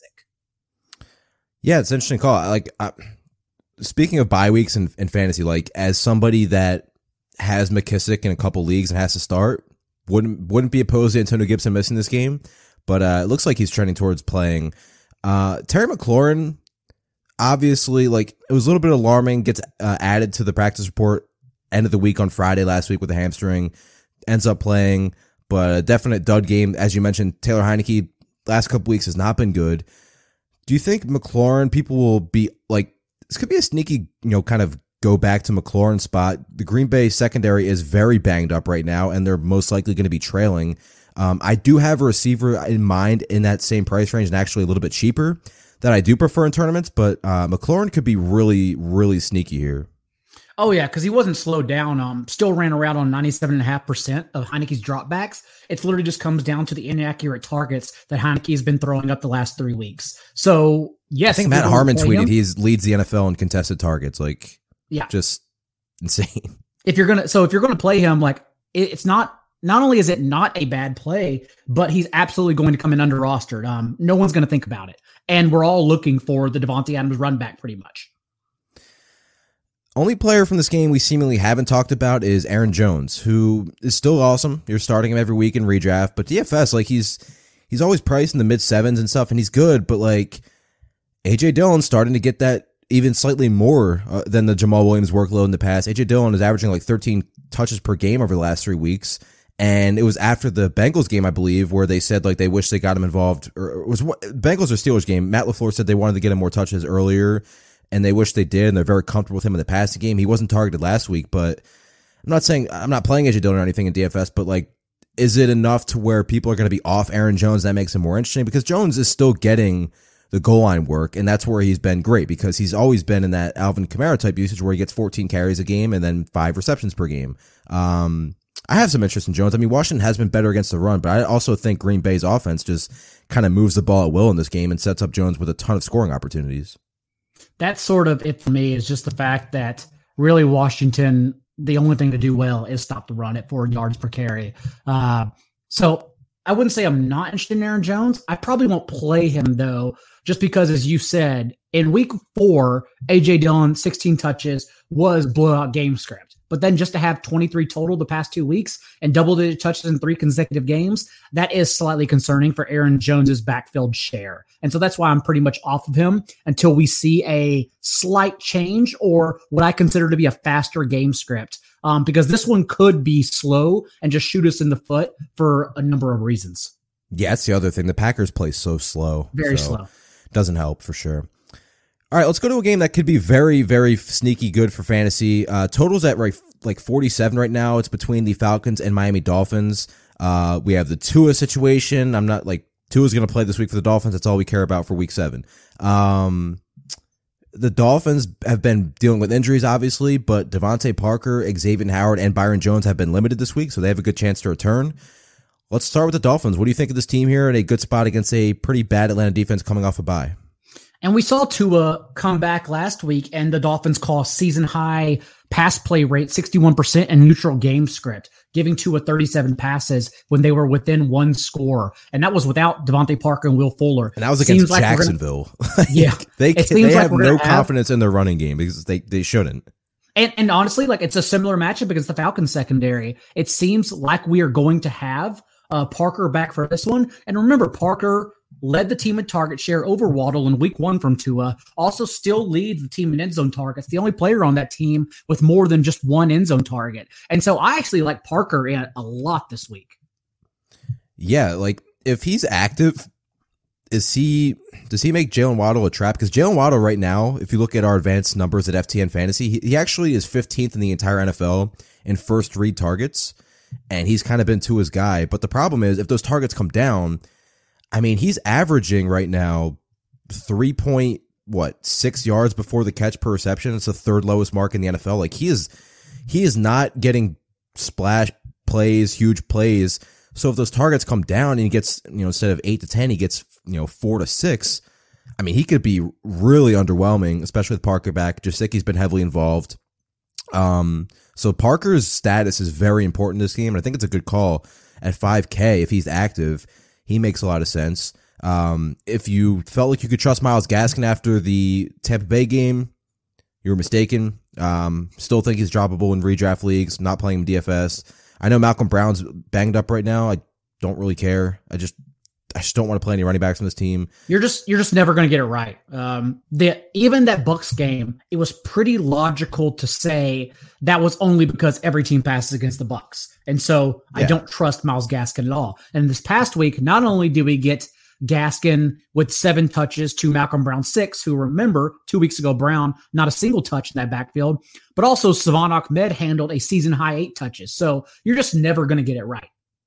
Yeah, it's an interesting call. Like, uh, speaking of bye weeks and, and fantasy, like as somebody that has McKissic in a couple leagues and has to start, wouldn't wouldn't be opposed to Antonio Gibson missing this game, but uh, it looks like he's trending towards playing. Uh, Terry McLaurin, obviously, like it was a little bit alarming. Gets uh, added to the practice report end of the week on Friday last week with a hamstring, ends up playing. But a definite dud game. As you mentioned, Taylor Heineke, last couple weeks has not been good. Do you think McLaurin, people will be like, this could be a sneaky, you know, kind of go back to McLaurin spot. The Green Bay secondary is very banged up right now, and they're most likely going to be trailing. Um, I do have a receiver in mind in that same price range and actually a little bit cheaper that I do prefer in tournaments, but uh, McLaurin could be really, really sneaky here. Oh, yeah, because he wasn't slowed down. Um, still ran around on ninety-seven point five percent of Heineke's dropbacks. It literally just comes down to the inaccurate targets that Heineke's been throwing up the last three weeks. So, yes. I think Matt Harmon tweeted he leads the N F L in contested targets. Like, yeah, just insane. If you're going to, so if you're going to play him, like, it, it's not not only is it not a bad play, but he's absolutely going to come in under rostered. Um, no one's going to think about it. And we're all looking for the Davante Adams run back pretty much. Only player from this game we seemingly haven't talked about is Aaron Jones, who is still awesome. You're starting him every week in redraft, but D F S, like he's he's always priced in the mid sevens and stuff, and he's good, but like A J Dillon's starting to get that even slightly more uh, than the Jamal Williams workload in the past. A J Dillon is averaging like thirteen touches per game over the last three weeks. And it was after the Bengals game, I believe, where they said like they wish they got him involved. Or it was Bengals or Steelers game. Matt LaFleur said they wanted to get him more touches earlier, and they wish they did. And they're very comfortable with him in the passing game. He wasn't targeted last week, but I'm not saying I'm not playing A J Dillon or anything in D F S, but like, is it enough to where people are going to be off Aaron Jones? That makes him more interesting because Jones is still getting the goal line work, and that's where he's been great because he's always been in that Alvin Kamara type usage where he gets fourteen carries a game and then five receptions per game. Um, I have some interest in Jones. I mean, Washington has been better against the run, but I also think Green Bay's offense just kind of moves the ball at will in this game and sets up Jones with a ton of scoring opportunities. That's sort of it for me, is just the fact that really Washington, the only thing to do well is stop the run at four yards per carry. Uh, so I wouldn't say I'm not interested in Aaron Jones. I probably won't play him, though, just because, as you said, in week four, A J Dillon, sixteen touches, was blowout game script. But then just to have twenty-three total the past two weeks and double-digit touches in three consecutive games, that is slightly concerning for Aaron Jones's backfield share. And so that's why I'm pretty much off of him until we see a slight change or what I consider to be a faster game script. Um, because this one could be slow and just shoot us in the foot for a number of reasons. Yeah, that's the other thing. The Packers play so slow. Very so slow. Doesn't help for sure. All right, let's go to a game that could be very, very sneaky good for fantasy. Uh, totals at right, like forty-seven right now. It's between the Falcons and Miami Dolphins. Uh, we have the Tua situation. I'm not like Tua's going to play this week for the Dolphins. That's all we care about for week seven. Um, the Dolphins have been dealing with injuries, obviously, but Devontae Parker, Xavier Howard, and Byron Jones have been limited this week, so they have a good chance to return. Let's start with the Dolphins. What do you think of this team here in a good spot against a pretty bad Atlanta defense coming off a bye? And we saw Tua come back last week, and the Dolphins call season high pass play rate sixty-one percent and neutral game script, giving Tua thirty-seven passes when they were within one score. And that was without Devontae Parker and Will Fuller. And that was against like Jacksonville. Gonna, yeah. they they like have no confidence have, in their running game because they, they shouldn't. And, and honestly, like it's a similar matchup against the Falcons secondary. It seems like we are going to have uh, Parker back for this one. And remember, Parker led the team in target share over Waddle in week one from Tua, also still leads the team in end zone targets, the only player on that team with more than just one end zone target. And so I actually like Parker in a lot this week. Yeah, like if he's active, is he does he make Jalen Waddle a trap? Because Jalen Waddle right now, if you look at our advanced numbers at F T N Fantasy, he, he actually is fifteenth in the entire N F L in first read targets, and he's kind of been Tua's guy. But the problem is if those targets come down, I mean, he's averaging right now three point what six yards before the catch per reception. It's the third lowest mark in the N F L. Like he is, he is not getting splash plays, huge plays. So if those targets come down and he gets, you know, instead of eight to ten, he gets, you know, four to six. I mean, he could be really underwhelming, especially with Parker back. Jasicki's been heavily involved. Um, so Parker's status is very important in this game, and I think it's a good call at five K if he's active. He makes a lot of sense. Um, if you felt like you could trust Myles Gaskin after the Tampa Bay game, you were mistaken. Um, still think he's droppable in redraft leagues, not playing D F S. I know Malcolm Brown's banged up right now. I don't really care. I just I just don't want to play any running backs on this team. You're just you're just never going to get it right. Um, the even that Bucs game, it was pretty logical to say that was only because every team passes against the Bucs, and so yeah. I don't trust Myles Gaskin at all. And this past week, not only did we get Gaskin with seven touches to Malcolm Brown six, who remember two weeks ago Brown not a single touch in that backfield, but also Savon Ahmed handled a season high eight touches. So you're just never going to get it right.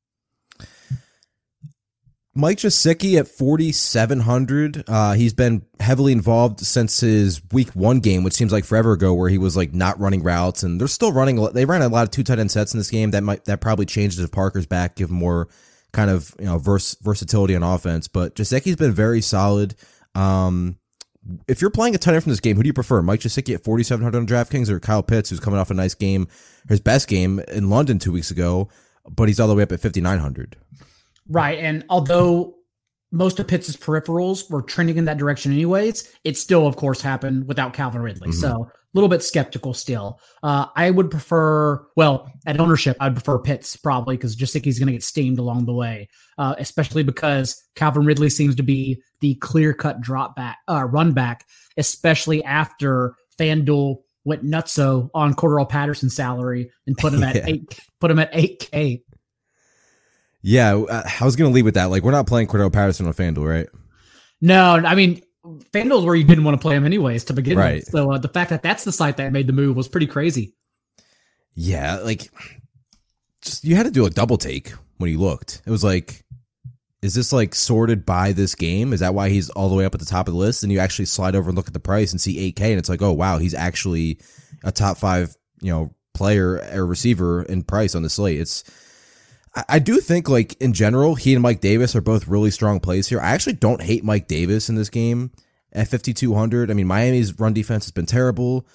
Mike Gesicki at forty-seven hundred. Uh, he's been heavily involved since his week one game, which seems like forever ago, where he was like not running routes, and they're still running. They ran a lot of two tight end sets in this game. That might that probably changes if Parker's back, give him more kind of, you know, vers- versatility on offense. But Gesicki's been very solid. Um, if you're playing a tight end from this game, who do you prefer? Mike Gesicki at forty-seven hundred on DraftKings or Kyle Pitts, who's coming off a nice game, his best game in London two weeks ago? but he's all the way up at fifty-nine hundred. Right. And although most of Pitts' peripherals were trending in that direction anyways, it still, of course, happened without Calvin Ridley. Mm-hmm. So a little bit skeptical still. Uh, I would prefer, well, at ownership, I'd prefer Pitts probably because just think he's going to get steamed along the way, uh, especially because Calvin Ridley seems to be the clear-cut drop back, uh, run back, especially after FanDuel went nutso on Cordarrelle Patterson's salary and put him at yeah. eight, put him at eight K. Yeah, I was going to lead with that. Like, we're not playing Cordarrelle Patterson on FanDuel, right? No, I mean, FanDuel is where you didn't want to play him anyways to begin right. with. So uh, the fact that that's the site that made the move was pretty crazy. Yeah, like, just you had to do a double take when you looked. It was like, is this like sorted by this game? Is that why he's all the way up at the top of the list? And you actually slide over and look at the price and see eight K, and it's like, oh, wow, he's actually a top five, you know, player or receiver in price on the slate. It's I do think, like, in general, he and Mike Davis are both really strong plays here. I actually don't hate Mike Davis in this game at fifty-two hundred. I mean, Miami's run defense has been terrible.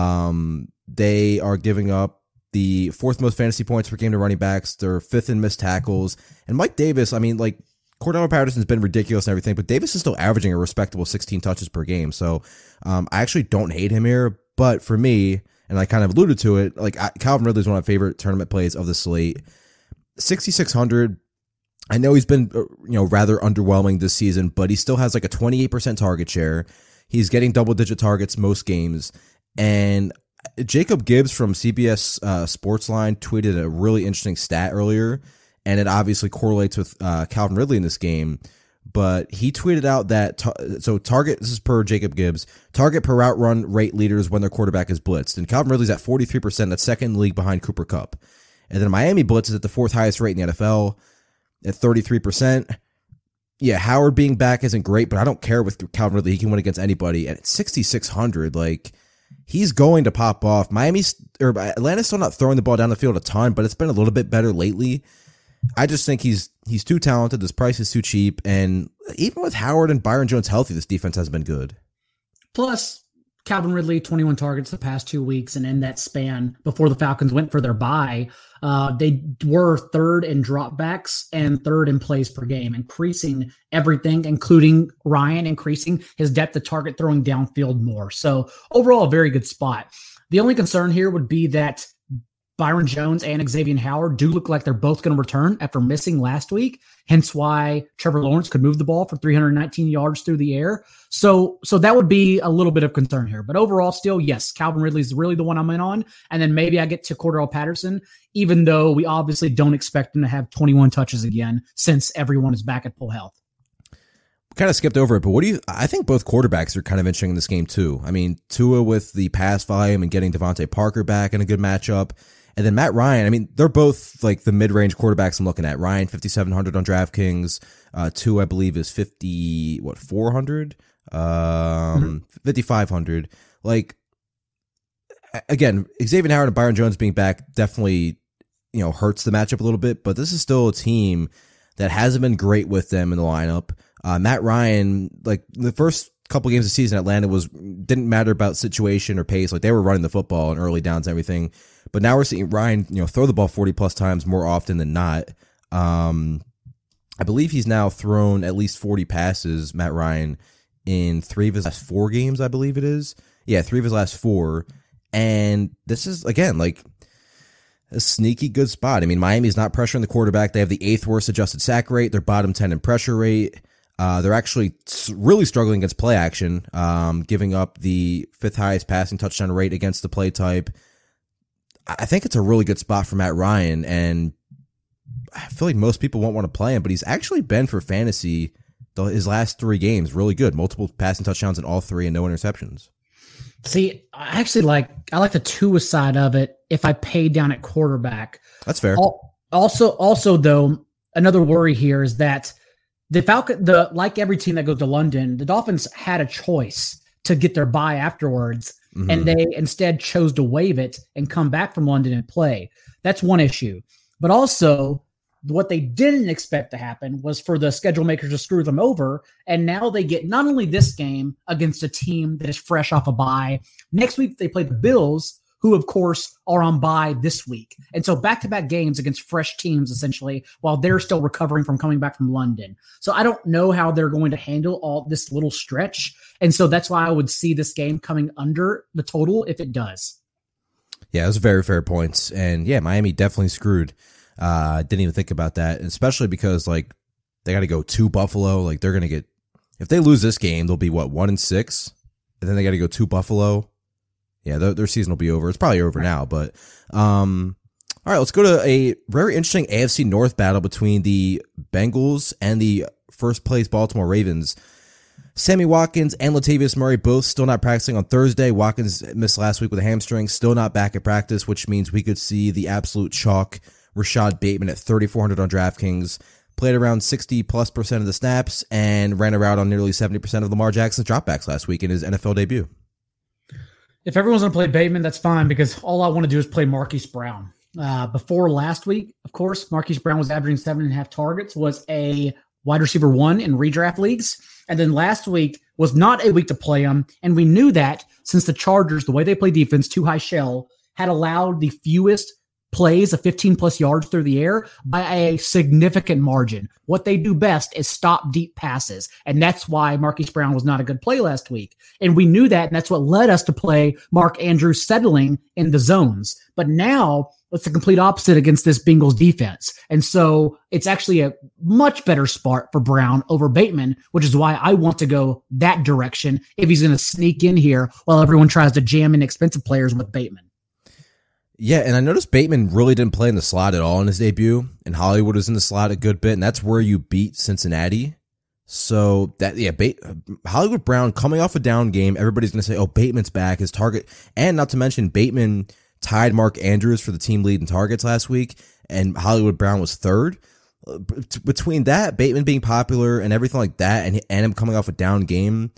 Um, they are giving up the fourth most fantasy points per game to running backs. They're fifth in missed tackles. And Mike Davis, I mean, like, Cordarrelle Patterson's been ridiculous and everything, but Davis is still averaging a respectable sixteen touches per game. So um, I actually don't hate him here. But for me, and I kind of alluded to it, like, I, Calvin Ridley is one of my favorite tournament plays of the slate. sixty-six hundred. I know he's been, you know, rather underwhelming this season, but he still has like a twenty-eight percent target share. He's getting double digit targets most games. And Jacob Gibbs from C B S uh, Sportsline tweeted a really interesting stat earlier, and it obviously correlates with uh, Calvin Ridley in this game. But he tweeted out that, ta- so target, this is per Jacob Gibbs, target per route run rate leaders when their quarterback is blitzed. And Calvin Ridley's at forty-three percent, that's second in the league behind Cooper Kupp. And then Miami blitz is at the fourth highest rate in the N F L at thirty-three percent. Yeah, Howard being back isn't great, but I don't care with Calvin Ridley. He can win against anybody. And at sixty-six hundred, like, he's going to pop off. Miami's, or Atlanta's still not throwing the ball down the field a ton, but it's been a little bit better lately. I just think he's he's too talented. This price is too cheap. And even with Howard and Byron Jones healthy, this defense has been good. Plus, Calvin Ridley, twenty-one targets the past two weeks, and in that span before the Falcons went for their bye, uh, they were third in dropbacks and third in plays per game, increasing everything, including Ryan, increasing his depth of target throwing downfield more. So overall, a very good spot. The only concern here would be that Byron Jones and Xavier Howard do look like they're both going to return after missing last week, hence why Trevor Lawrence could move the ball for three hundred nineteen yards through the air. So so that would be a little bit of concern here. But overall, still, yes, Calvin Ridley is really the one I'm in on. And then maybe I get to Cordarrelle Patterson, even though we obviously don't expect him to have twenty-one touches again since everyone is back at full health. Kind of skipped over it, but what do you, I think both quarterbacks are kind of interesting in this game too. I mean, Tua with the pass volume and getting Devontae Parker back in a good matchup. And then Matt Ryan, I mean, they're both like the mid-range quarterbacks I'm looking at. Ryan, fifty-seven hundred on DraftKings. Uh, Tua, I believe, is fifty, what, four hundred? Um, mm-hmm. fifty-five hundred. Like, again, Xavier Howard and Byron Jones being back definitely, you know, hurts the matchup a little bit, but this is still a team that hasn't been great with them in the lineup. Uh, Matt Ryan, like the first couple games of the season, Atlanta was didn't matter about situation or pace. Like they were running the football and early downs and everything. But now we're seeing Ryan, you know, throw the ball forty plus times more often than not. Um, I believe he's now thrown at least forty passes, Matt Ryan, in three of his last four games, I believe it is. Yeah, three of his last four. And this is, again, like a sneaky good spot. I mean, Miami's not pressuring the quarterback. They have the eighth worst adjusted sack rate. They're bottom ten in pressure rate. Uh, they're actually really struggling against play action, um, giving up the fifth highest passing touchdown rate against the play type. I think it's a really good spot for Matt Ryan, and I feel like most people won't want to play him, but he's actually been for fantasy his last three games really good. Multiple passing touchdowns in all three and no interceptions. See, I actually like I like the Tua side of it if I pay down at quarterback. That's fair. Also, also though, another worry here is that the Falcon, the like every team that goes to London, the Dolphins had a choice to get their bye afterwards, mm-hmm. and they instead chose to waive it and come back from London and play. That's one issue. But also, what they didn't expect to happen was for the schedule makers to screw them over, and now they get not only this game against a team that is fresh off a bye. Next week, they play the Bills, who, of course, are on bye this week. And so back-to-back games against fresh teams, essentially, while they're still recovering from coming back from London. So I don't know how they're going to handle all this little stretch. And so that's why I would see this game coming under the total if it does. Yeah, those are very fair points. And yeah, Miami definitely screwed. Uh, didn't even think about that, especially because like they got to go to Buffalo. Like they're going to get, if they lose this game, they'll be what, one and six? And then they got to go to Buffalo. Yeah, their, their season will be over. It's probably over now, but um, all right, let's go to a very interesting A F C North battle between the Bengals and the first place Baltimore Ravens. Sammy Watkins and Latavius Murray both still not practicing on Thursday. Watkins missed last week with a hamstring, still not back at practice, which means we could see the absolute chalk Rashad Bateman at thirty-four hundred on DraftKings. Played around sixty plus percent of the snaps and ran a route on nearly seventy percent of Lamar Jackson's dropbacks last week in his N F L debut. If everyone's going to play Bateman, that's fine because all I want to do is play Marquise Brown. Uh, before last week, of course, Marquise Brown was averaging seven and a half targets, was a wide receiver one in redraft leagues. And then last week was not a week to play him. And we knew that since the Chargers, the way they play defense, too high shell, had allowed the fewest plays of fifteen plus yards through the air by a significant margin. What they do best is stop deep passes. And that's why Marquise Brown was not a good play last week. And we knew that. And that's what led us to play Mark Andrews settling in the zones. But now it's the complete opposite against this Bengals defense. And so it's actually a much better spot for Brown over Bateman, which is why I want to go that direction if he's going to sneak in here while everyone tries to jam in expensive players with Bateman. Yeah, and I noticed Bateman really didn't play in the slot at all in his debut, and Hollywood was in the slot a good bit, and that's where you beat Cincinnati. So that yeah, Bate, Hollywood Brown coming off a down game, everybody's going to say, "Oh, Bateman's back, his target," and not to mention Bateman tied Mark Andrews for the team lead in targets last week, and Hollywood Brown was third. Between that, Bateman being popular and everything like that, and and him coming off a down game,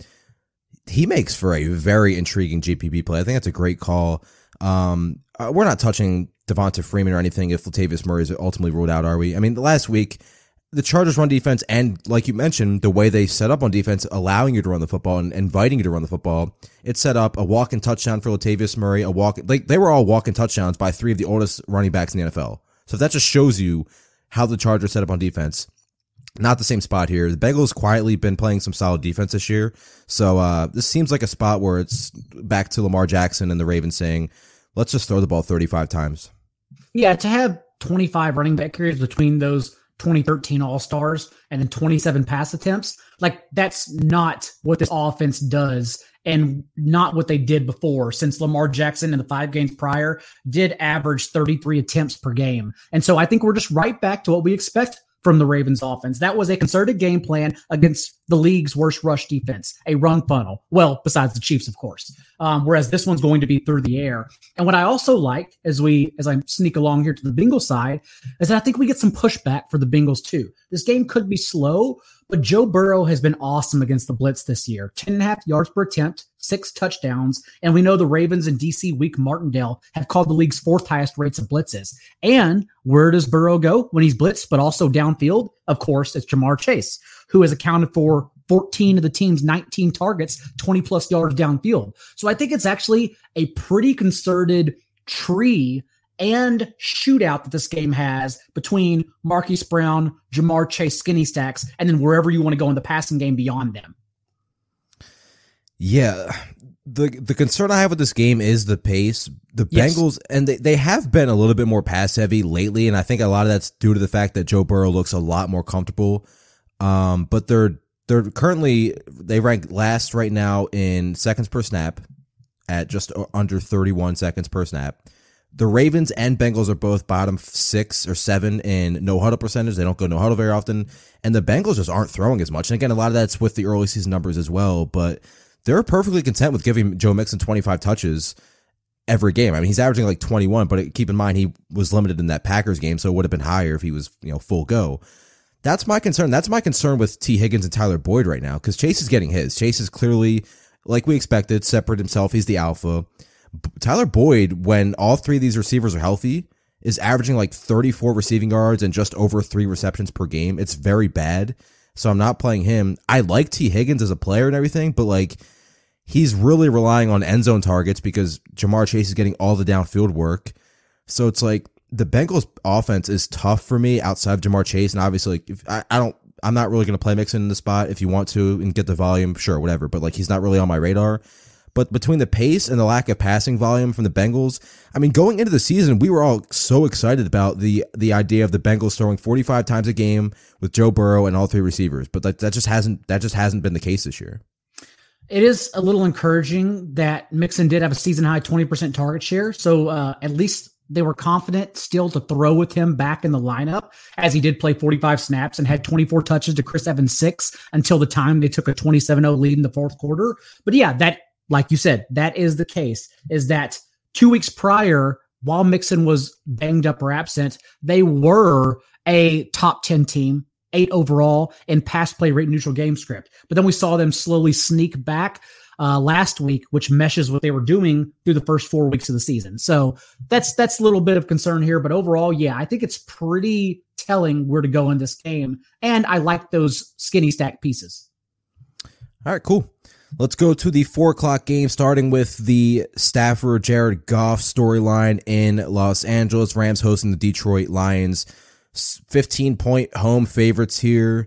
he makes for a very intriguing G P P play. I think that's a great call. Um, uh, we're not touching Devonta Freeman or anything if Latavius Murray is ultimately ruled out, are we? I mean, the last week, the Chargers run defense and, like you mentioned, the way they set up on defense, allowing you to run the football and inviting you to run the football, it set up a walk-in touchdown for Latavius Murray, a walk like they were all walk-in touchdowns by three of the oldest running backs in the N F L. So if that just shows you how the Chargers set up on defense. Not the same spot here. The Bengals quietly been playing some solid defense this year. So uh, this seems like a spot where it's back to Lamar Jackson and the Ravens saying, let's just throw the ball thirty-five times. Yeah, to have twenty-five running back carries between those twenty thirteen All-Stars and then twenty-seven pass attempts, like that's not what this offense does and not what they did before, since Lamar Jackson in the five games prior did average thirty-three attempts per game. And so I think we're just right back to what we expect from the Ravens offense. That was a concerted game plan against the league's worst rush defense, a run funnel. Well, besides the Chiefs, of course. Um, whereas this one's going to be through the air. And what I also like as we, as I sneak along here to the Bengals side, is that I think we get some pushback for the Bengals too. This game could be slow, but Joe Burrow has been awesome against the blitz this year. ten and a half yards per attempt, six touchdowns. And we know the Ravens and D C Wink Martindale have called the league's fourth highest rates of blitzes. And where does Burrow go when he's blitzed, but also downfield? Of course, it's Jamar Chase, who has accounted for fourteen of the team's nineteen targets, twenty plus yards downfield. So I think it's actually a pretty concerted tree and shootout that this game has between Marquise Brown, Jamar Chase, skinny stacks, and then wherever you want to go in the passing game beyond them. Yeah, the the concern I have with this game is the pace. The Yes. Bengals, and they, they have been a little bit more pass heavy lately, and I think a lot of that's due to the fact that Joe Burrow looks a lot more comfortable. Um, but they're they're currently they rank last right now in seconds per snap at just under thirty-one seconds per snap. The Ravens and Bengals are both bottom six or seven in no huddle percentage. They don't go no huddle very often, and the Bengals just aren't throwing as much. And again, a lot of that's with the early season numbers as well, but they're perfectly content with giving Joe Mixon twenty-five touches every game. I mean, he's averaging like twenty-one, but keep in mind he was limited in that Packers game, so it would have been higher if he was, you know, full go. That's my concern. That's my concern with T. Higgins and Tyler Boyd right now, because Chase is getting his. Chase is clearly, like we expected, separate himself. He's the alpha. Tyler Boyd, when all three of these receivers are healthy, is averaging like thirty-four receiving yards and just over three receptions per game. It's very bad. So I'm not playing him. I like T. Higgins as a player and everything, but like he's really relying on end zone targets because Ja'Marr Chase is getting all the downfield work. So it's like the Bengals offense is tough for me outside of Ja'Marr Chase. And obviously, like, if I, I don't, I'm not really going to play Mixon in the spot. If you want to and get the volume, sure, whatever. But like, he's not really on my radar. But between the pace and the lack of passing volume from the Bengals, I mean, going into the season, we were all so excited about the the idea of the Bengals throwing forty-five times a game with Joe Burrow and all three receivers. But that, that just hasn't that just hasn't been the case this year. It is a little encouraging that Mixon did have a season high twenty percent target share. So uh, at least they were confident still to throw with him back in the lineup, as he did play forty-five snaps and had twenty-four touches to Chris Evans' six until the time they took a twenty-seven oh lead in the fourth quarter. But yeah, that, like you said, that is the case, is that two weeks prior, while Mixon was banged up or absent, they were a top ten team, eight overall in pass play rate neutral game script. But then we saw them slowly sneak back uh, last week, which meshes what they were doing through the first four weeks of the season. So that's that's a little bit of concern here. But overall, yeah, I think it's pretty telling where to go in this game. And I like those skinny stack pieces. All right, cool. Let's go to the four o'clock game, starting with the Stafford Jared Goff storyline in Los Angeles. Rams hosting the Detroit Lions. fifteen point home favorites here.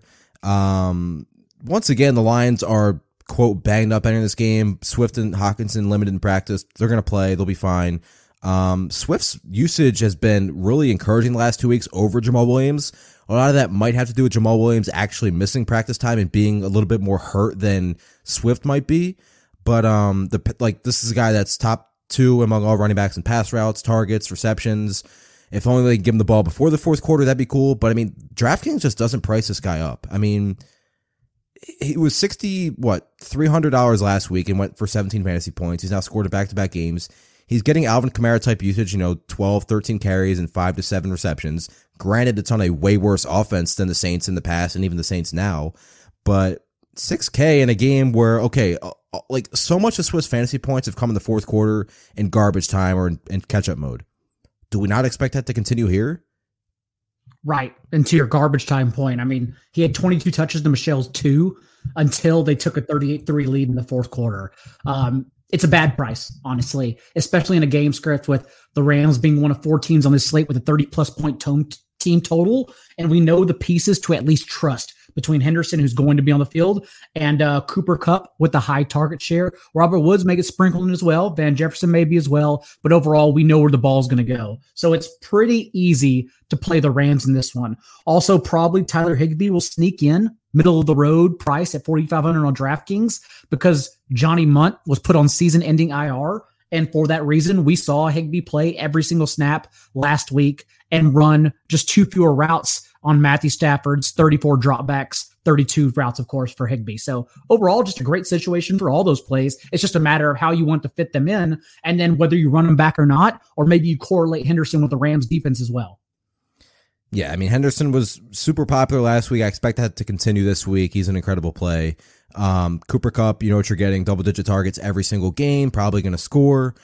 Um, once again, the Lions are, quote, banged up entering this game. Swift and Hawkinson limited in practice. They're going to play. They'll be fine. Um, Swift's usage has been really encouraging the last two weeks over Jamal Williams. A lot of that might have to do with Jamal Williams actually missing practice time and being a little bit more hurt than Swift might be. But um, the like this is a guy that's top two among all running backs in pass routes, targets, receptions. If only they could give him the ball before the fourth quarter, that'd be cool. But I mean, DraftKings just doesn't price this guy up. I mean, he was sixty what three hundred dollars last week and went for seventeen fantasy points. He's now scored in back-to-back games. He's getting Alvin Kamara type usage, you know, twelve, thirteen carries and five to seven receptions. Granted, it's on a way worse offense than the Saints in the past and even the Saints now. But six K in a game where, okay, like so much of Swiss fantasy points have come in the fourth quarter in garbage time or in, in catch-up mode. Do we not expect that to continue here? Right. And to your garbage time point, I mean, he had twenty-two touches to Michelle's two until they took a thirty-eight three lead in the fourth quarter. Um, It's a bad price, honestly, especially in a game script with the Rams being one of four teams on this slate with a thirty-plus point tone, team total. And we know the pieces to at least trust between Henderson, who's going to be on the field, and uh, Cooper Kupp with the high target share. Robert Woods may get sprinkled in as well. Van Jefferson maybe as well. But overall, we know where the ball's going to go. So it's pretty easy to play the Rams in this one. Also, probably Tyler Higbee will sneak in middle of the road price at forty-five hundred on DraftKings because Johnny Munt was put on season ending I R. And for that reason, we saw Higbee play every single snap last week and run just two fewer routes on Matthew Stafford's thirty-four dropbacks, thirty-two routes, of course, for Higbee. So overall, just a great situation for all those plays. It's just a matter of how you want to fit them in and then whether you run them back or not, or maybe you correlate Henderson with the Rams defense as well. Yeah, I mean, Henderson was super popular last week. I expect that to continue this week. He's an incredible play. Um, Cooper Kupp, you know what you're getting, double-digit targets every single game, probably going to score.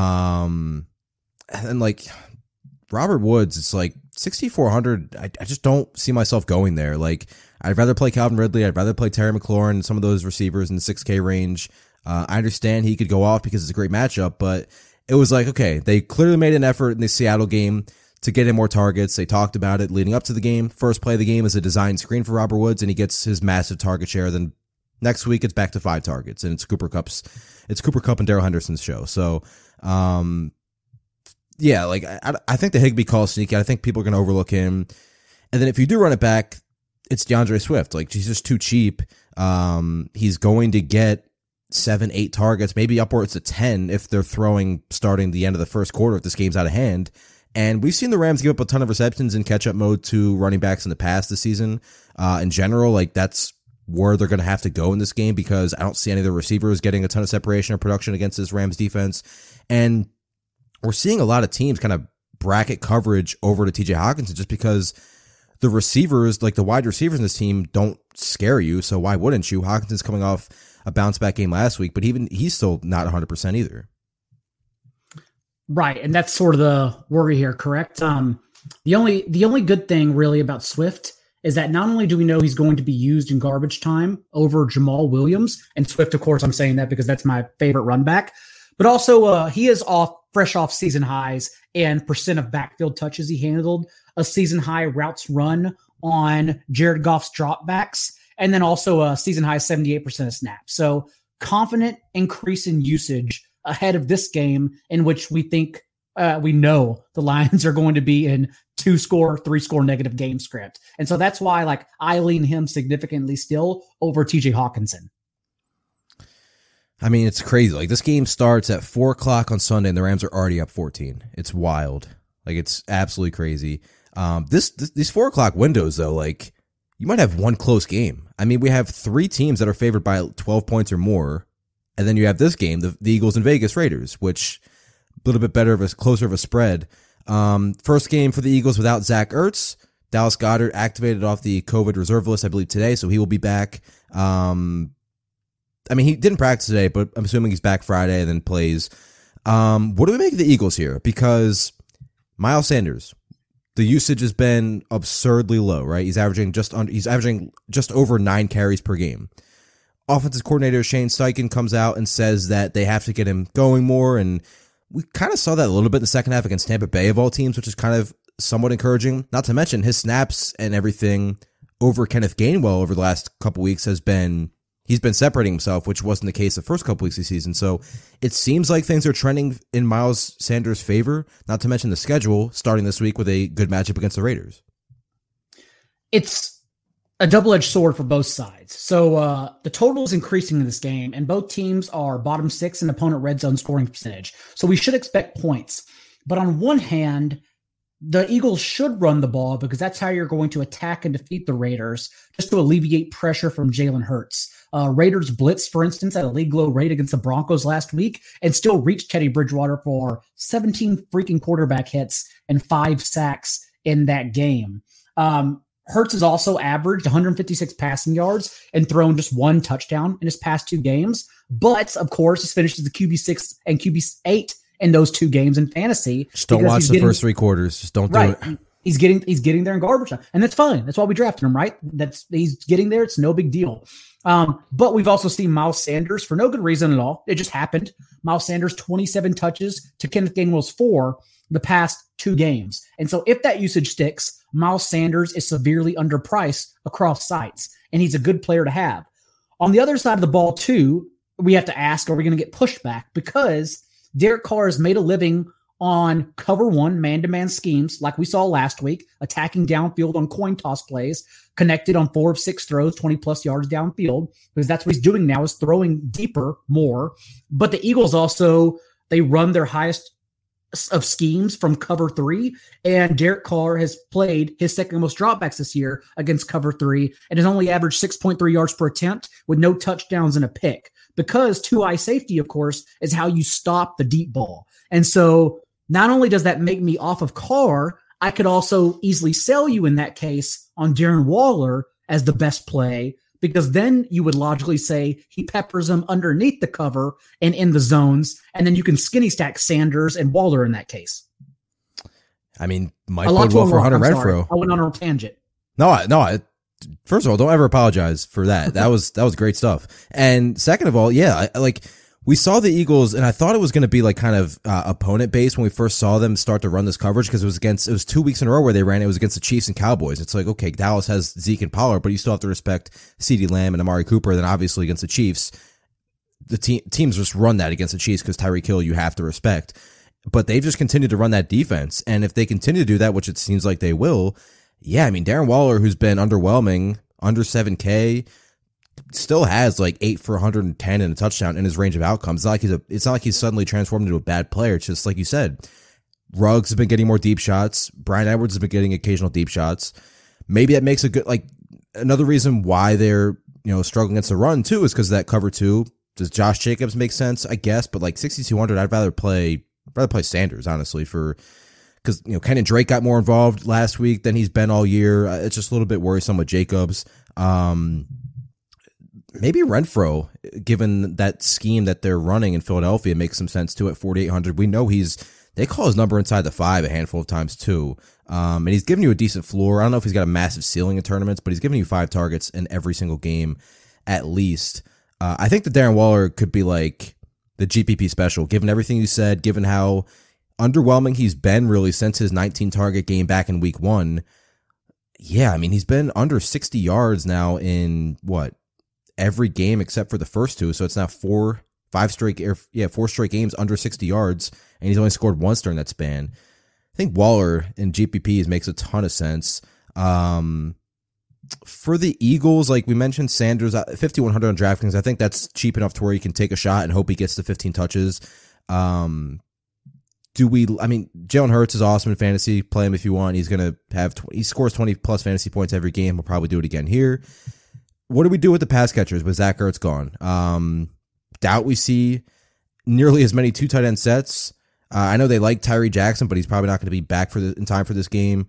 Um, and, like, Robert Woods, it's like sixty-four hundred. I, I just don't see myself going there. Like, I'd rather play Calvin Ridley. I'd rather play Terry McLaurin, some of those receivers in the six K range. Uh, I understand he could go off because it's a great matchup, but it was like, okay, they clearly made an effort in the Seattle game to get in more targets. They talked about it leading up to the game. First play of the game is a design screen for Robert Woods, and he gets his massive target share. Then next week, it's back to five targets, and it's Cooper Kupp's, it's Cooper Kupp and Darrell Henderson's show. So, um, yeah, like I, I think the Higbee call is sneaky. I think people are going to overlook him. And then if you do run it back, it's DeAndre Swift. Like, he's just too cheap. Um, he's going to get seven, eight targets, maybe upwards to ten if they're throwing starting the end of the first quarter if this game's out of hand. And we've seen the Rams give up a ton of receptions in catch-up mode to running backs in the past this season. Uh, in general, like that's where they're going to have to go in this game because I don't see any of the receivers getting a ton of separation or production against this Rams defense. And we're seeing a lot of teams kind of bracket coverage over to T J Hawkinson just because the receivers, like the wide receivers in this team, don't scare you. So why wouldn't you? Hawkinson's coming off a bounce-back game last week, but even he's still not one hundred percent either. Right, and that's sort of the worry here, correct? Um, the only the only good thing really about Swift is that not only do we know he's going to be used in garbage time over Jamal Williams, and Swift, of course, I'm saying that because that's my favorite run back, but also uh, he is off fresh off season highs and percent of backfield touches. He handled a season high routes run on Jared Goff's dropbacks, and then also a season high seventy-eight percent of snaps. So confident increase in usage ahead of this game, in which we think uh, we know the Lions are going to be in two score, three score negative game script. And so that's why like I lean him significantly still over T J Hawkinson. I mean, it's crazy. Like, this game starts at four o'clock on Sunday and the Rams are already up fourteen. It's wild. Like, it's absolutely crazy. Um, this, this these four o'clock windows though, like, you might have one close game. I mean, we have three teams that are favored by twelve points or more. And then you have this game, the, the Eagles and Vegas Raiders, which a little bit better of a closer of a spread. Um, first game for the Eagles without Zach Ertz. Dallas Goedert activated off the COVID reserve list, I believe, today, so he will be back. Um, I mean, he didn't practice today, but I'm assuming he's back Friday and then plays. Um, what do we make of the Eagles here? Because Miles Sanders, the usage has been absurdly low, right? He's averaging just under, he's averaging just over nine carries per game. Offensive coordinator Shane Steichen comes out and says that they have to get him going more, and we kind of saw that a little bit in the second half against Tampa Bay of all teams, which is kind of somewhat encouraging. Not to mention his snaps and everything over Kenneth Gainwell over the last couple weeks has been, he's been separating himself, which wasn't the case the first couple weeks of the season. So it seems like things are trending in Miles Sanders' favor, not to mention the schedule starting this week with a good matchup against the Raiders. It's a double-edged sword for both sides. So uh, the total is increasing in this game, and both teams are bottom six in opponent red zone scoring percentage. So we should expect points. But on one hand, the Eagles should run the ball because that's how you're going to attack and defeat the Raiders, just to alleviate pressure from Jalen Hurts. Uh, Raiders blitz, for instance, at a league low rate against the Broncos last week and still reached Teddy Bridgewater for seventeen freaking quarterback hits and five sacks in that game. Um, Hurts has also averaged one hundred fifty-six passing yards and thrown just one touchdown in his past two games. But, of course, he's finished as the Q B six and Q B eight in those two games in fantasy. Just don't watch the getting, first three quarters. Just don't do right, it. He's getting he's getting there in garbage time. And that's fine. That's why we drafted him, right? That's he's getting there. It's no big deal. Um, but we've also seen Miles Sanders, for no good reason at all, it just happened. Miles Sanders, twenty-seven touches to Kenneth Gainwell's four the past two games. And so if that usage sticks, Miles Sanders is severely underpriced across sites, and he's a good player to have. On the other side of the ball, too, we have to ask, are we going to get pushback? Because Derek Carr has made a living on cover one man-to-man schemes like we saw last week, attacking downfield on coin toss plays, connected on four of six throws, twenty-plus yards downfield, because that's what he's doing now, is throwing deeper more. But the Eagles also, they run their highest of schemes from cover three, and Derek Carr has played his second most dropbacks this year against cover three and has only averaged six point three yards per attempt with no touchdowns and a pick, because two-eye safety, of course, is how you stop the deep ball. And so not only does that make me off of Carr, I could also easily sell you in that case on Darren Waller as the best play, because then you would logically say he peppers them underneath the cover and in the zones, and then you can skinny stack Sanders and Waller in that case. I mean, might play well for Hunter Renfrow. I went on a tangent. No, I, no. I, first of all, don't ever apologize for that. That was that was great stuff. And second of all, yeah, I, like we saw the Eagles, and I thought it was going to be like kind of uh, opponent based when we first saw them start to run this coverage, because it was against it was two weeks in a row where they ran. It was against the Chiefs and Cowboys. It's like, okay, Dallas has Zeke and Pollard, but you still have to respect CeeDee Lamb and Amari Cooper. Then obviously against the Chiefs, the te- teams just run that against the Chiefs because Tyreek Hill you have to respect. But they've just continued to run that defense, and if they continue to do that, which it seems like they will, yeah, I mean Darren Waller, who's been underwhelming, under seven K. Still has like eight for one hundred ten and a touchdown in his range of outcomes. It's not like he's a, it's not like he's suddenly transformed into a bad player. It's just like you said, Ruggs has been getting more deep shots. Bryan Edwards has been getting occasional deep shots. Maybe that makes a good, like another reason why they're, you know, struggling against the run too is because of that cover two. Does Josh Jacobs make sense? I guess, but like sixty-two hundred, I'd rather play, rather play Sanders, honestly, for, because, you know, Kenyon Drake got more involved last week than he's been all year. Uh, it's just a little bit worrisome with Jacobs. Um, Maybe Renfrow, given that scheme that they're running in Philadelphia, makes some sense too at forty-eight hundred. We know he's, they call his number inside the five a handful of times too. Um, and he's giving you a decent floor. I don't know if he's got a massive ceiling in tournaments, but he's giving you five targets in every single game at least. Uh, I think that Darren Waller could be like the G P P special, given everything you said, given how underwhelming he's been really since his nineteen target game back in week one. Yeah, I mean, he's been under sixty yards now in what? Every game except for the first two. So it's now four, five straight, or yeah, four straight games under sixty yards, and he's only scored once during that span. I think Waller in G P Ps makes a ton of sense. Um, for the Eagles, like we mentioned, Sanders, fifty-one hundred on DraftKings. I think that's cheap enough to where you can take a shot and hope he gets to fifteen touches. Um, do we, I mean, Jalen Hurts is awesome in fantasy. Play him if you want. He's going to have, twenty, he scores twenty plus fantasy points every game. We'll probably do it again here. What do we do with the pass catchers with Zach Ertz gone? Um, doubt we see nearly as many two tight end sets. Uh, I know they like Tyree Jackson, but he's probably not going to be back for the, in time for this game.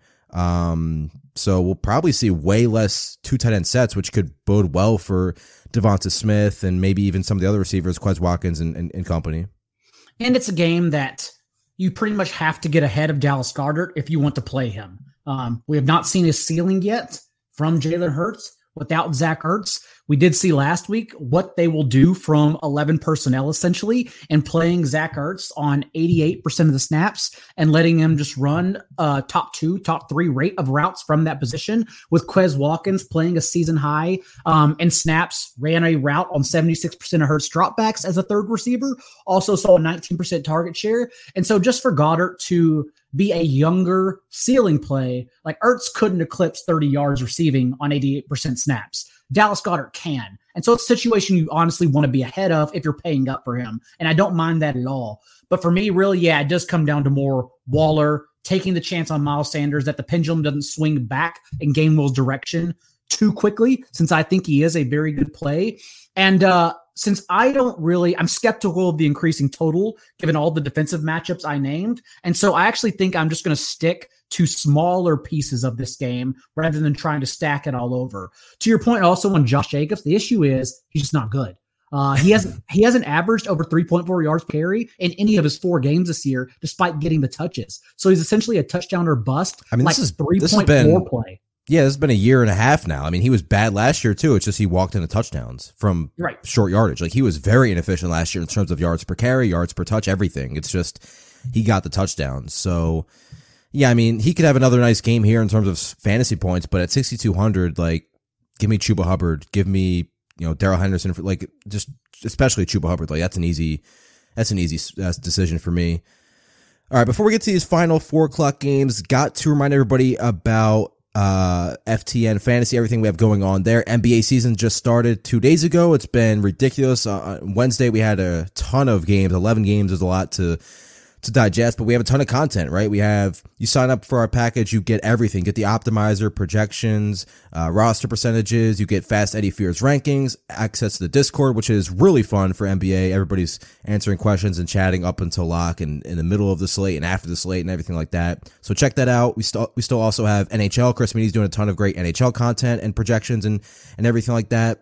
Um, so we'll probably see way less two tight end sets, which could bode well for Devonta Smith and maybe even some of the other receivers, Quez Watkins and, and, and company. And it's a game that you pretty much have to get ahead of Dallas Goedert if you want to play him. Um, we have not seen his ceiling yet from Jalen Hurts without Zach Ertz. We did see last week what they will do from eleven personnel, essentially, and playing Zach Ertz on eighty-eight percent of the snaps and letting him just run uh, top two, top three rate of routes from that position, with Quez Watkins playing a season high um, and snaps, ran a route on seventy-six percent of Hurts dropbacks as a third receiver, also saw a nineteen percent target share. And so just for Goddard to be a younger ceiling play, like Ertz couldn't eclipse thirty yards receiving on eighty-eight percent snaps. Dallas Goedert can. And so it's a situation you honestly want to be ahead of if you're paying up for him. And I don't mind that at all. But for me, really, yeah, it does come down to more Waller taking the chance on Miles Sanders that the pendulum doesn't swing back in Gainwell's direction too quickly, since I think he is a very good play. And uh, since I don't really, I'm skeptical of the increasing total, given all the defensive matchups I named. And so I actually think I'm just going to stick to smaller pieces of this game rather than trying to stack it all over. To your point also on Josh Jacobs, the issue is he's just not good. Uh, he hasn't he hasn't averaged over three point four yards per carry in any of his four games this year, despite getting the touches. So he's essentially a touchdown or bust. I mean, like this is three this point has been four play. Yeah, this has been a year and a half now. I mean, he was bad last year too. It's just he walked into touchdowns from right. short yardage. Like he was very inefficient last year in terms of yards per carry, yards per touch, everything. It's just he got the touchdowns. So yeah, I mean, he could have another nice game here in terms of fantasy points, but at sixty-two hundred, like, give me Chuba Hubbard, give me, you know, Darrell Henderson, for, like, just especially Chuba Hubbard. Like, that's an easy, that's an easy uh, decision for me. All right, before we get to these final four o'clock games, got to remind everybody about uh, F T N Fantasy, everything we have going on there. N B A season just started two days ago. It's been ridiculous. Uh, Wednesday, we had a ton of games, eleven games is a lot to to digest, but we have a ton of content, right? We have, you sign up for our package, you get everything, get the optimizer, projections, uh, roster percentages, you get Fast Eddie Fears rankings, access to the Discord, which is really fun for N B A. Everybody's answering questions and chatting up until lock and in the middle of the slate and after the slate and everything like that. So check that out. We still, we still also have N H L. Chris Meany's doing a ton of great N H L content and projections and, and everything like that.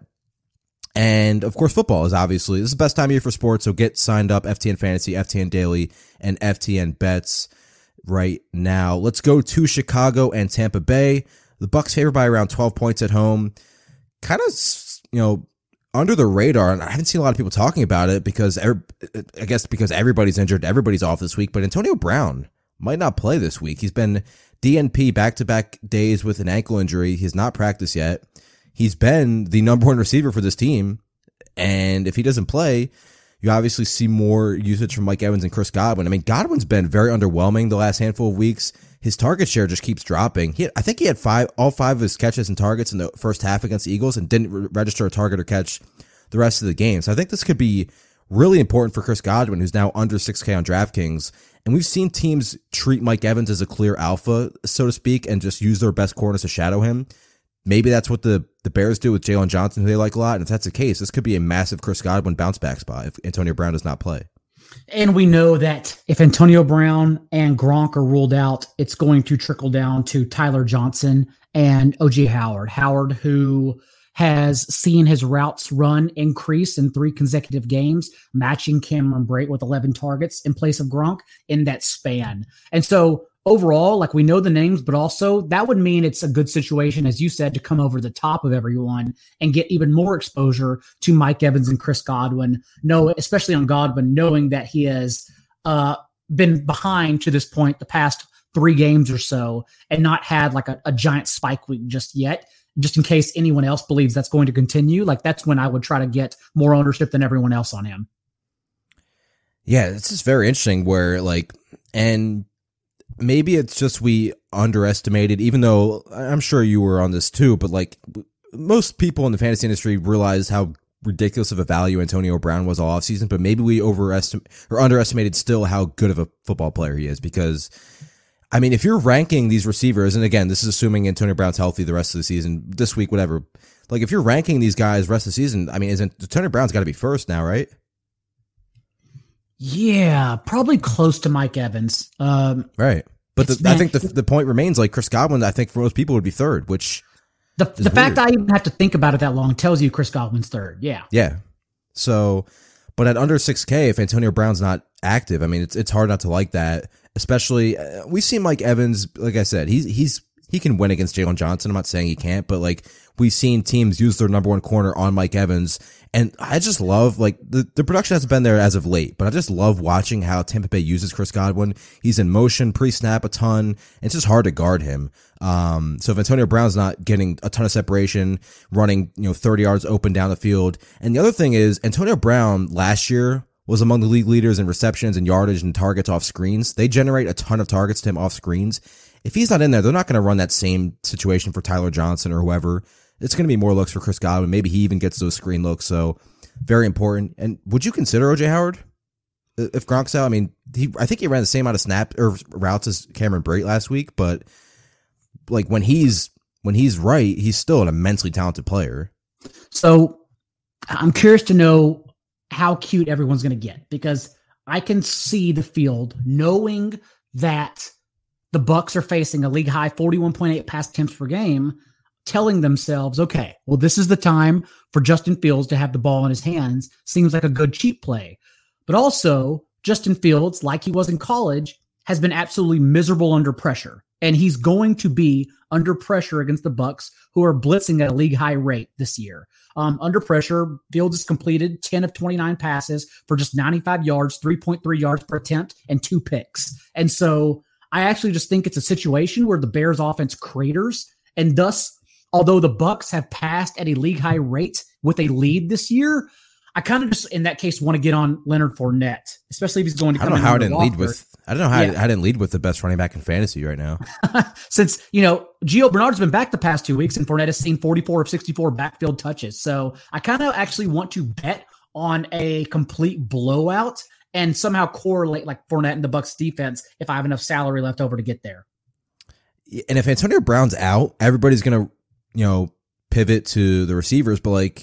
And of course, football is obviously, this is the best time of year for sports. So get signed up, F T N Fantasy, F T N Daily, and F T N Bets right now. Let's go to Chicago and Tampa Bay. The Bucs favored by around twelve points at home. Kind of, you know, under the radar. And I haven't seen a lot of people talking about it because, I guess because everybody's injured, everybody's off this week. But Antonio Brown might not play this week. He's been D N P back-to-back days with an ankle injury. He's not practiced yet. He's been the number one receiver for this team, and if he doesn't play, you obviously see more usage from Mike Evans and Chris Godwin. I mean, Godwin's been very underwhelming the last handful of weeks. His target share just keeps dropping. He had, I think he had five, all five of his catches and targets in the first half against the Eagles and didn't re- register a target or catch the rest of the game. So I think this could be really important for Chris Godwin, who's now under six K on DraftKings. And we've seen teams treat Mike Evans as a clear alpha, so to speak, and just use their best corners to shadow him. Maybe that's what the, the Bears do with Jalen Johnson, who they like a lot. And if that's the case, this could be a massive Chris Godwin bounce back spot if Antonio Brown does not play. And we know that if Antonio Brown and Gronk are ruled out, it's going to trickle down to Tyler Johnson and O J Howard. Howard, who has seen his routes run increase in three consecutive games, matching Cameron Brate with eleven targets in place of Gronk in that span. And so overall, like we know the names, but also that would mean it's a good situation, as you said, to come over the top of everyone and get even more exposure to Mike Evans and Chris Godwin, know, especially on Godwin, knowing that he has uh, been behind to this point the past three games or so and not had like a, a giant spike week just yet, just in case anyone else believes that's going to continue. Like that's when I would try to get more ownership than everyone else on him. Yeah, this is very interesting where like, and maybe it's just we underestimated, even though I'm sure you were on this too, but like most people in the fantasy industry realize how ridiculous of a value Antonio Brown was all offseason, but maybe we overestimate or underestimated still how good of a football player he is. Because I mean, if you're ranking these receivers, and again, this is assuming Antonio Brown's healthy the rest of the season, this week, whatever, like if you're ranking these guys the rest of the season, I mean, isn't Antonio Brown's got to be first now, right? Yeah, probably close to Mike Evans. Um, right. But the, I think the the point remains, like Chris Godwin, I think for most people would be third, which the the fact I even have to think about it that long tells you Chris Godwin's third. Yeah. Yeah. So, but at under six K, if Antonio Brown's not active, I mean, it's it's hard not to like that. Especially, uh, we've seen Mike Evans, like I said, he's he's he can win against Jalen Johnson. I'm not saying he can't, but like we've seen teams use their number one corner on Mike Evans. And I just love, like, the, the production hasn't been there as of late, but I just love watching how Tampa Bay uses Chris Godwin. He's in motion, pre-snap a ton. It's just hard to guard him. Um, so if Antonio Brown's not getting a ton of separation, running, you know, thirty yards open down the field. And the other thing is, Antonio Brown last year was among the league leaders in receptions and yardage and targets off screens. They generate a ton of targets to him off screens. If he's not in there, they're not going to run that same situation for Tyler Johnson or whoever. It's going to be more looks for Chris Godwin. Maybe he even gets those screen looks. So very important. And would you consider O J Howard if Gronk's out? I mean, he, I think he ran the same amount of snap or routes as Cameron Brate last week, but like when he's, when he's right, he's still an immensely talented player. So I'm curious to know how cute everyone's going to get, because I can see the field knowing that the Bucs are facing a league high forty-one point eight pass attempts per game, telling themselves, okay, well, this is the time for Justin Fields to have the ball in his hands. Seems like a good cheap play. But also, Justin Fields, like he was in college, has been absolutely miserable under pressure. And he's going to be under pressure against the Bucs, who are blitzing at a league high rate this year. Um, under pressure, Fields has completed ten of twenty-nine passes for just ninety-five yards, three point three yards per attempt, and two picks. And so I actually just think it's a situation where the Bears offense craters, and thus, although the Bucs have passed at a league high rate with a lead this year, I kind of just, in that case, want to get on Leonard Fournette, especially if he's going to come I don't in know how I didn't Walker. lead with, I don't know how Yeah. I, I didn't lead with the best running back in fantasy right now. Since, you know, Gio Bernard's been back the past two weeks and Fournette has seen forty-four of sixty-four backfield touches. So I kind of actually want to bet on a complete blowout and somehow correlate like Fournette and the Bucs defense if I have enough salary left over to get there. And if Antonio Brown's out, everybody's going to, you know, pivot to the receivers, but like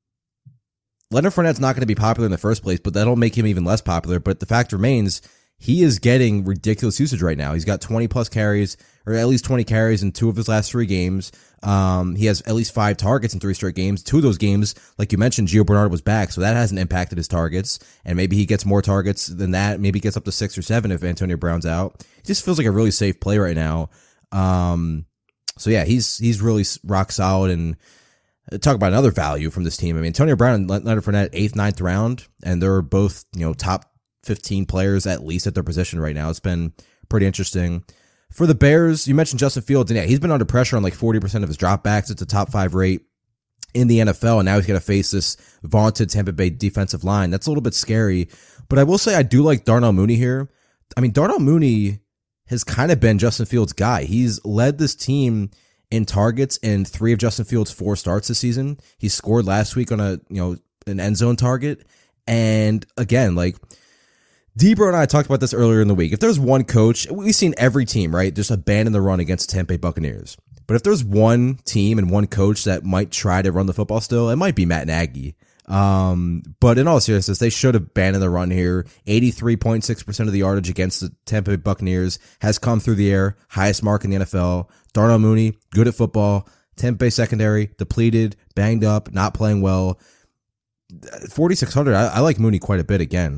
Leonard Fournette's not going to be popular in the first place, but that'll make him even less popular. But the fact remains, he is getting ridiculous usage right now. He's got twenty plus carries, or at least twenty carries in two of his last three games. Um, he has at least five targets in three straight games. Two of those games, like you mentioned, Gio Bernard was back, so that hasn't impacted his targets. And maybe he gets more targets than that. Maybe he gets up to six or seven if Antonio Brown's out. He just feels like a really safe play right now. Um, so yeah, he's he's really rock solid. And talk about another value from this team. I mean, Antonio Brown and Leonard Fournette, eighth, ninth round, and they're both, you know, top fifteen players at least at their position right now. It's been pretty interesting. For the Bears, you mentioned Justin Fields, and yeah, he's been under pressure on like forty percent of his dropbacks. It's a top five rate in the N F L, and now he's going to face this vaunted Tampa Bay defensive line. That's a little bit scary, but I will say I do like Darnell Mooney here. I mean, Darnell Mooney has kind of been Justin Fields' guy. He's led this team in targets in three of Justin Fields' four starts this season. He scored last week on a, you know, an end zone target. And again, like Debro and I talked about this earlier in the week. If there's one coach, we've seen every team, right? Just abandon the run against the Tampa Bay Buccaneers. But if there's one team and one coach that might try to run the football still, it might be Matt Nagy. Um, but in all seriousness, they should abandon the run here. eighty-three point six percent of the yardage against the Tampa Bay Buccaneers has come through the air, highest mark in the N F L. Darnell Mooney, good at football. Tampa Bay secondary, depleted, banged up, not playing well. forty-six hundred, I, I like Mooney quite a bit again.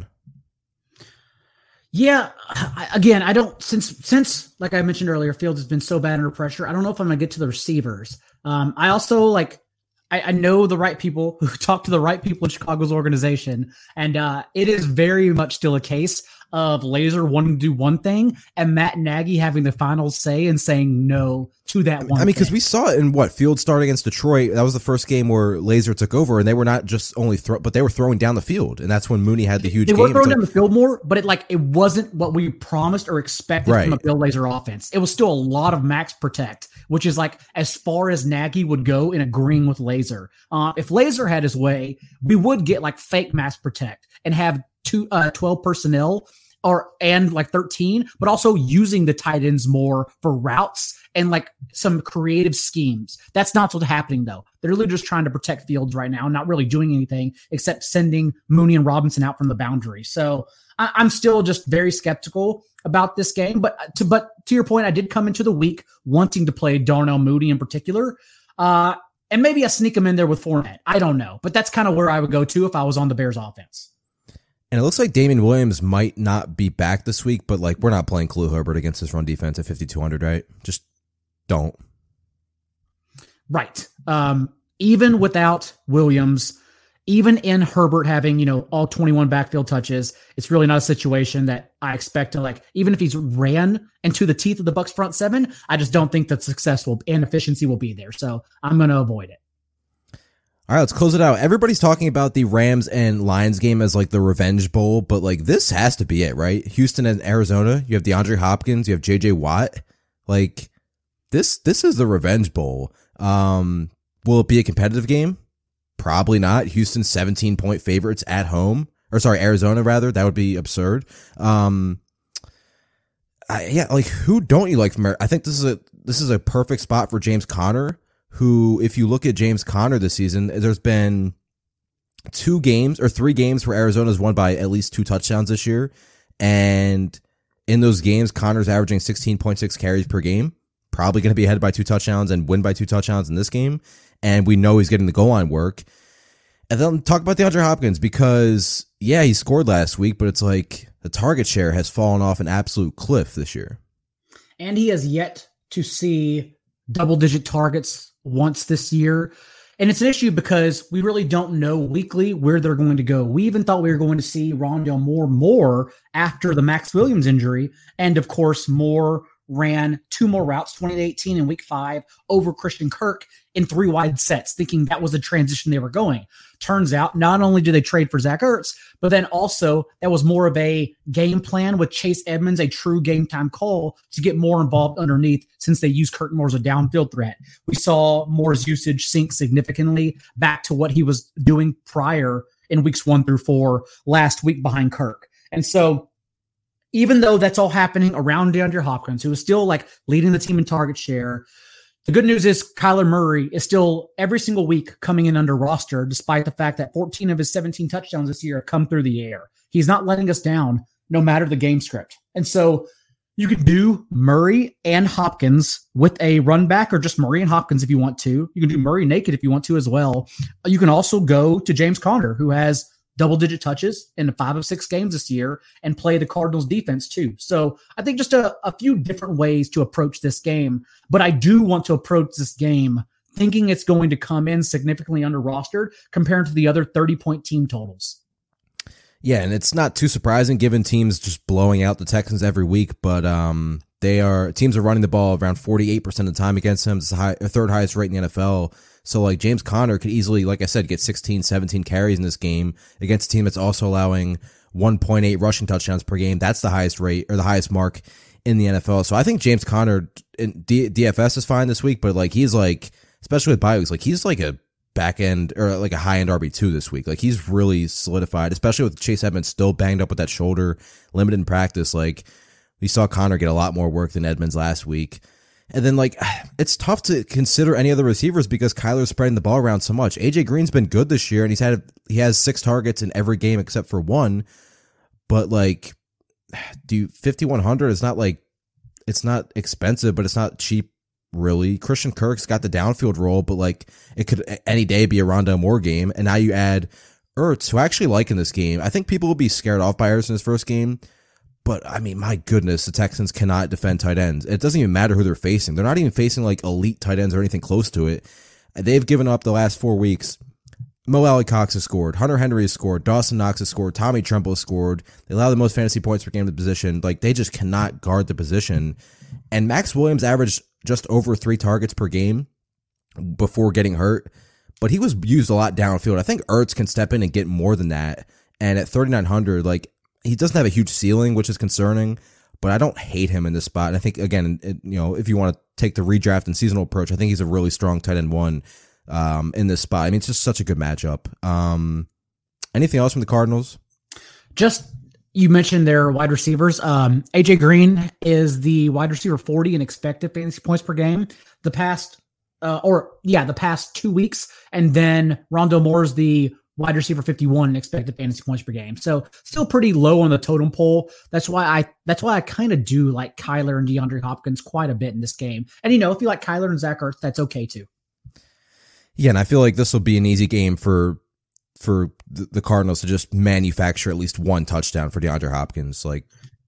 Yeah, I, again, I don't, since, since, like I mentioned earlier, Fields has been so bad under pressure, I don't know if I'm going to get to the receivers. Um, I also, like, I, I know the right people who talk to the right people in Chicago's organization, and uh, it is very much still a case of Laser wanting to do one thing and Matt Nagy having the final say and saying no to that one. I mean, because thing. we saw it in what Field started against Detroit. That was the first game where Laser took over, and they were not just only throw, but they were throwing down the field, and that's when Mooney had the huge. They game. were throwing like, down the field more, but it like it wasn't what we promised or expected right. from a Bill Laser offense. It was still a lot of max protect, which is like as far as Nagy would go in agreeing with Laser. Uh, if Laser had his way, we would get like fake max protect and have two uh, twelve personnel. Or and like thirteen, but also using the tight ends more for routes and like some creative schemes. That's not what's happening though. They're really just trying to protect Fields right now, not really doing anything except sending Mooney and Robinson out from the boundary. So I, I'm still just very skeptical about this game. But to but to your point, I did come into the week wanting to play Darnell Mooney in particular, uh, and maybe I sneak him in there with Fournette. I don't know, but that's kind of where I would go to if I was on the Bears offense. And it looks like Damian Williams might not be back this week, but like we're not playing Khalil Herbert against his run defense at fifty-two hundred, right? Just don't. Right. Um, even without Williams, even in Herbert having, you know, all twenty-one backfield touches, it's really not a situation that I expect to like, even if he's ran into the teeth of the Bucs front seven, I just don't think that successful and efficiency will be there. So I'm going to avoid it. All right, let's close it out. Everybody's talking about the Rams and Lions game as like the revenge bowl, but like this has to be it, right? Houston and Arizona. You have DeAndre Hopkins. You have J J Watt. Like this, this is the revenge bowl. Um, will it be a competitive game? Probably not. Houston's seventeen point favorites at home, or sorry, Arizona rather. That would be absurd. Um, I, yeah, like who don't you like from? I think this is a this is a perfect spot for James Conner. Who, if you look at James Conner this season, there's been two games or three games where Arizona's won by at least two touchdowns this year. And in those games, Conner's averaging sixteen point six carries per game, probably going to be ahead by two touchdowns and win by two touchdowns in this game. And we know he's getting the goal line work. And then talk about DeAndre Hopkins because, yeah, he scored last week, but it's like the target share has fallen off an absolute cliff this year. And he has yet to see double-digit targets once this year. And it's an issue because we really don't know weekly where they're going to go. We even thought we were going to see Rondale Moore more after the Max Williams injury. And of course, Moore ran two more routes, twenty eighteen in week five over Christian Kirk in three wide sets, thinking that was the transition they were going. Turns out not only did they trade for Zach Ertz, but then also that was more of a game plan with Chase Edmonds, a true game time call to get more involved underneath since they used Kurt Moore as a downfield threat. We saw Moore's usage sink significantly back to what he was doing prior in weeks one through four last week behind Kirk. And so even though that's all happening around DeAndre Hopkins, who is still like leading the team in target share, the good news is Kyler Murray is still every single week coming in under roster, despite the fact that fourteen of his seventeen touchdowns this year have come through the air. He's not letting us down no matter the game script. And so you could do Murray and Hopkins with a run back, or just Murray and Hopkins if you want to. You can do Murray naked if you want to as well. You can also go to James Conner, who has double-digit touches in five of six games this year and play the Cardinals defense too. So I think just a, a few different ways to approach this game, but I do want to approach this game thinking it's going to come in significantly under rostered compared to the other thirty-point team totals. Yeah, and it's not too surprising given teams just blowing out the Texans every week, but um, they are teams are running the ball around forty-eight percent of the time against them. It's the high, third highest rate in the N F L. So like James Conner could easily, like I said, get sixteen, seventeen carries in this game against a team that's also allowing one point eight rushing touchdowns per game. That's the highest rate or the highest mark in the N F L. So I think James Conner in D- DFS is fine this week, but like he's like, especially with bye weeks, like he's like a back end or like a high end R B two this week. Like he's really solidified, especially with Chase Edmonds still banged up with that shoulder, limited in practice. Like we saw Conner get a lot more work than Edmonds last week. And then, like, it's tough to consider any other receivers because Kyler's spreading the ball around so much. A J Green's been good this year, and he's had he has six targets in every game except for one. But like, do fifty-one hundred is not like it's not expensive, but it's not cheap really. Christian Kirk's got the downfield role, but like it could any day be a Rondale Moore game. And now you add Ertz, who I actually like in this game. I think people will be scared off by Ertz in his first game. But, I mean, my goodness, the Texans cannot defend tight ends. It doesn't even matter who they're facing. They're not even facing, like, elite tight ends or anything close to it. They've given up the last four weeks. Mo Alley-Cox has scored. Hunter Henry has scored. Dawson Knox has scored. Tommy Tremble has scored. They allow the most fantasy points per game to the position. Like, they just cannot guard the position. And Max Williams averaged just over three targets per game before getting hurt. But he was used a lot downfield. I think Ertz can step in and get more than that. And at thirty-nine hundred, like, he doesn't have a huge ceiling, which is concerning, but I don't hate him in this spot. And I think, again, it, you know, if you want to take the redraft and seasonal approach, I think he's a really strong tight end one um, in this spot. I mean, it's just such a good matchup. Um, anything else from the Cardinals? Just, you mentioned their wide receivers. Um, A J Green is the wide receiver forty in expected fantasy points per game. The past, uh, or yeah, the past two weeks. And then Rondale Moore's the wide receiver fifty-one in expected fantasy points per game. So still pretty low on the totem pole. That's why I that's why I kind of do like Kyler and DeAndre Hopkins quite a bit in this game. And you know, if you like Kyler and Zach Ertz, that's okay too. Yeah, and I feel like this will be an easy game for for the Cardinals to just manufacture at least one touchdown for DeAndre Hopkins. Like,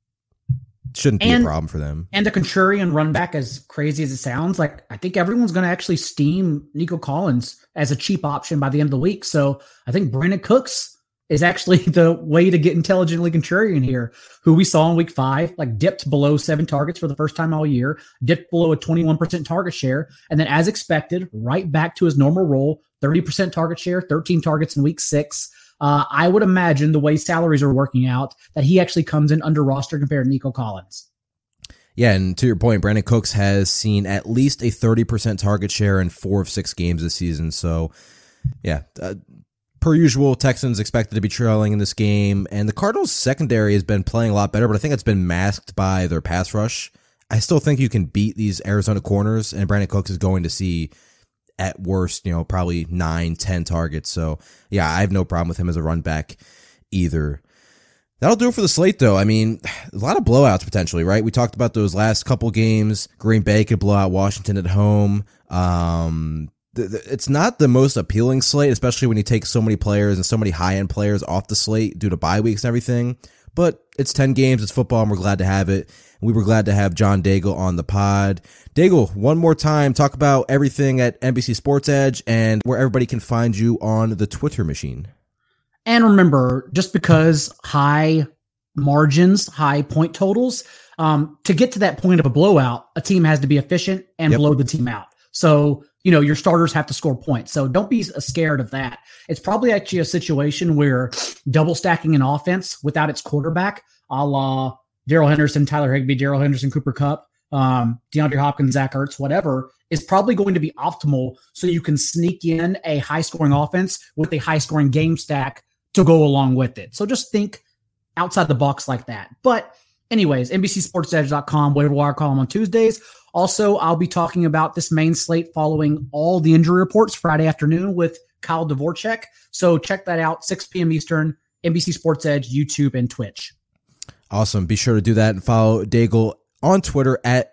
shouldn't be and, a problem for them. And the contrarian run back, as crazy as it sounds, like I think everyone's going to actually steam Nico Collins as a cheap option by the end of the week. So I think Brandon Cooks is actually the way to get intelligently contrarian here, who we saw in week five, like dipped below seven targets for the first time all year, dipped below a twenty-one percent target share. And then as expected, right back to his normal role, thirty percent target share, thirteen targets in week six. Uh, I would imagine the way salaries are working out that he actually comes in under roster compared to Nico Collins. Yeah, and to your point, Brandon Cooks has seen at least a thirty percent target share in four of six games this season. So, yeah, uh, per usual, Texans expected to be trailing in this game. And the Cardinals' secondary has been playing a lot better, but I think it's been masked by their pass rush. I still think you can beat these Arizona corners, and Brandon Cooks is going to see, at worst, you know, probably nine, ten targets. So, yeah, I have no problem with him as a run back either. That'll do it for the slate, though. I mean, a lot of blowouts potentially, right? We talked about those last couple games. Green Bay could blow out Washington at home. Um, th- th- it's not the most appealing slate, especially when you take so many players and so many high-end players off the slate due to bye weeks and everything. But it's ten games, it's football, and we're glad to have it. We were glad to have John Daigle on the pod. Daigle, one more time, talk about everything at N B C Sports Edge and where everybody can find you on the Twitter machine. And remember, just because high margins, high point totals, um, to get to that point of a blowout, a team has to be efficient and yep. blow the team out. So, you know, your starters have to score points. So don't be scared of that. It's probably actually a situation where double stacking an offense without its quarterback, a la Darrell Henderson, Tyler Higbee, Darrell Henderson, Cooper Kupp, um, DeAndre Hopkins, Zach Ertz, whatever, is probably going to be optimal so you can sneak in a high-scoring offense with a high-scoring game stack to go along with it. So just think outside the box like that. But anyways, N B C Sports Edge dot com, waiver wire column on Tuesdays. Also, I'll be talking about this main slate following all the injury reports Friday afternoon with Kyle Dvorchak. So check that out, six p.m. Eastern, N B C Sports Edge, YouTube, and Twitch. Awesome. Be sure to do that and follow Daigle on Twitter at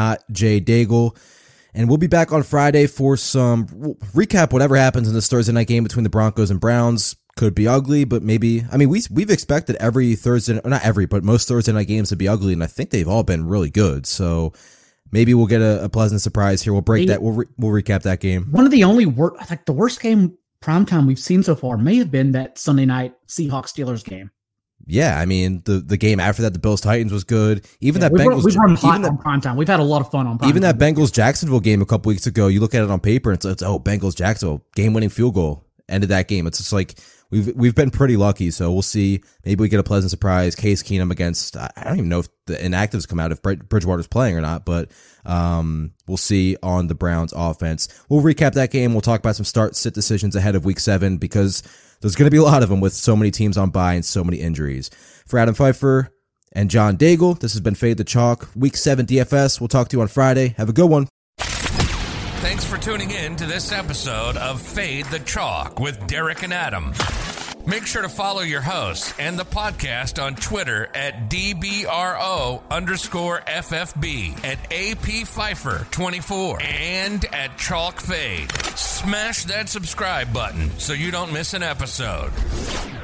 NotJDaigle. And we'll be back on Friday for some we'll recap whatever happens in this Thursday night game between the Broncos and Browns. Could be ugly, but maybe, I mean, we, we've expected every Thursday, not every, but most Thursday night games to be ugly, and I think they've all been really good. So maybe we'll get a, a pleasant surprise here. We'll break that. We'll re, we'll recap that game. One of the only worst, like the worst game primetime we've seen so far may have been that Sunday night Seahawks Steelers game. Yeah, I mean, the, the game after that, the Bills Titans was good. Even yeah, that we've Bengals, we've run hot on primetime. We've had a lot of fun on primetime. Even that Bengals Jacksonville game a couple weeks ago, you look at it on paper and it's, it's oh, Bengals Jacksonville game winning field goal ended that game. It's just like we've we've been pretty lucky. So we'll see. Maybe we get a pleasant surprise. Case Keenum against, I don't even know if the inactives come out if Bridgewater's playing or not, but um, we'll see on the Browns offense. We'll recap that game. We'll talk about some start sit decisions ahead of week seven because there's going to be a lot of them with so many teams on bye and so many injuries. For Adam Pfeiffer and John Daigle, this has been Fade the Chalk, week seven D F S. We'll talk to you on Friday. Have a good one. Thanks for tuning in to this episode of Fade the Chalk with Derek and Adam. Make sure to follow your hosts and the podcast on Twitter at D B R O underscore F F B, at A P Pfeiffer twenty-four, and at Chalk Fade. Smash that subscribe button so you don't miss an episode.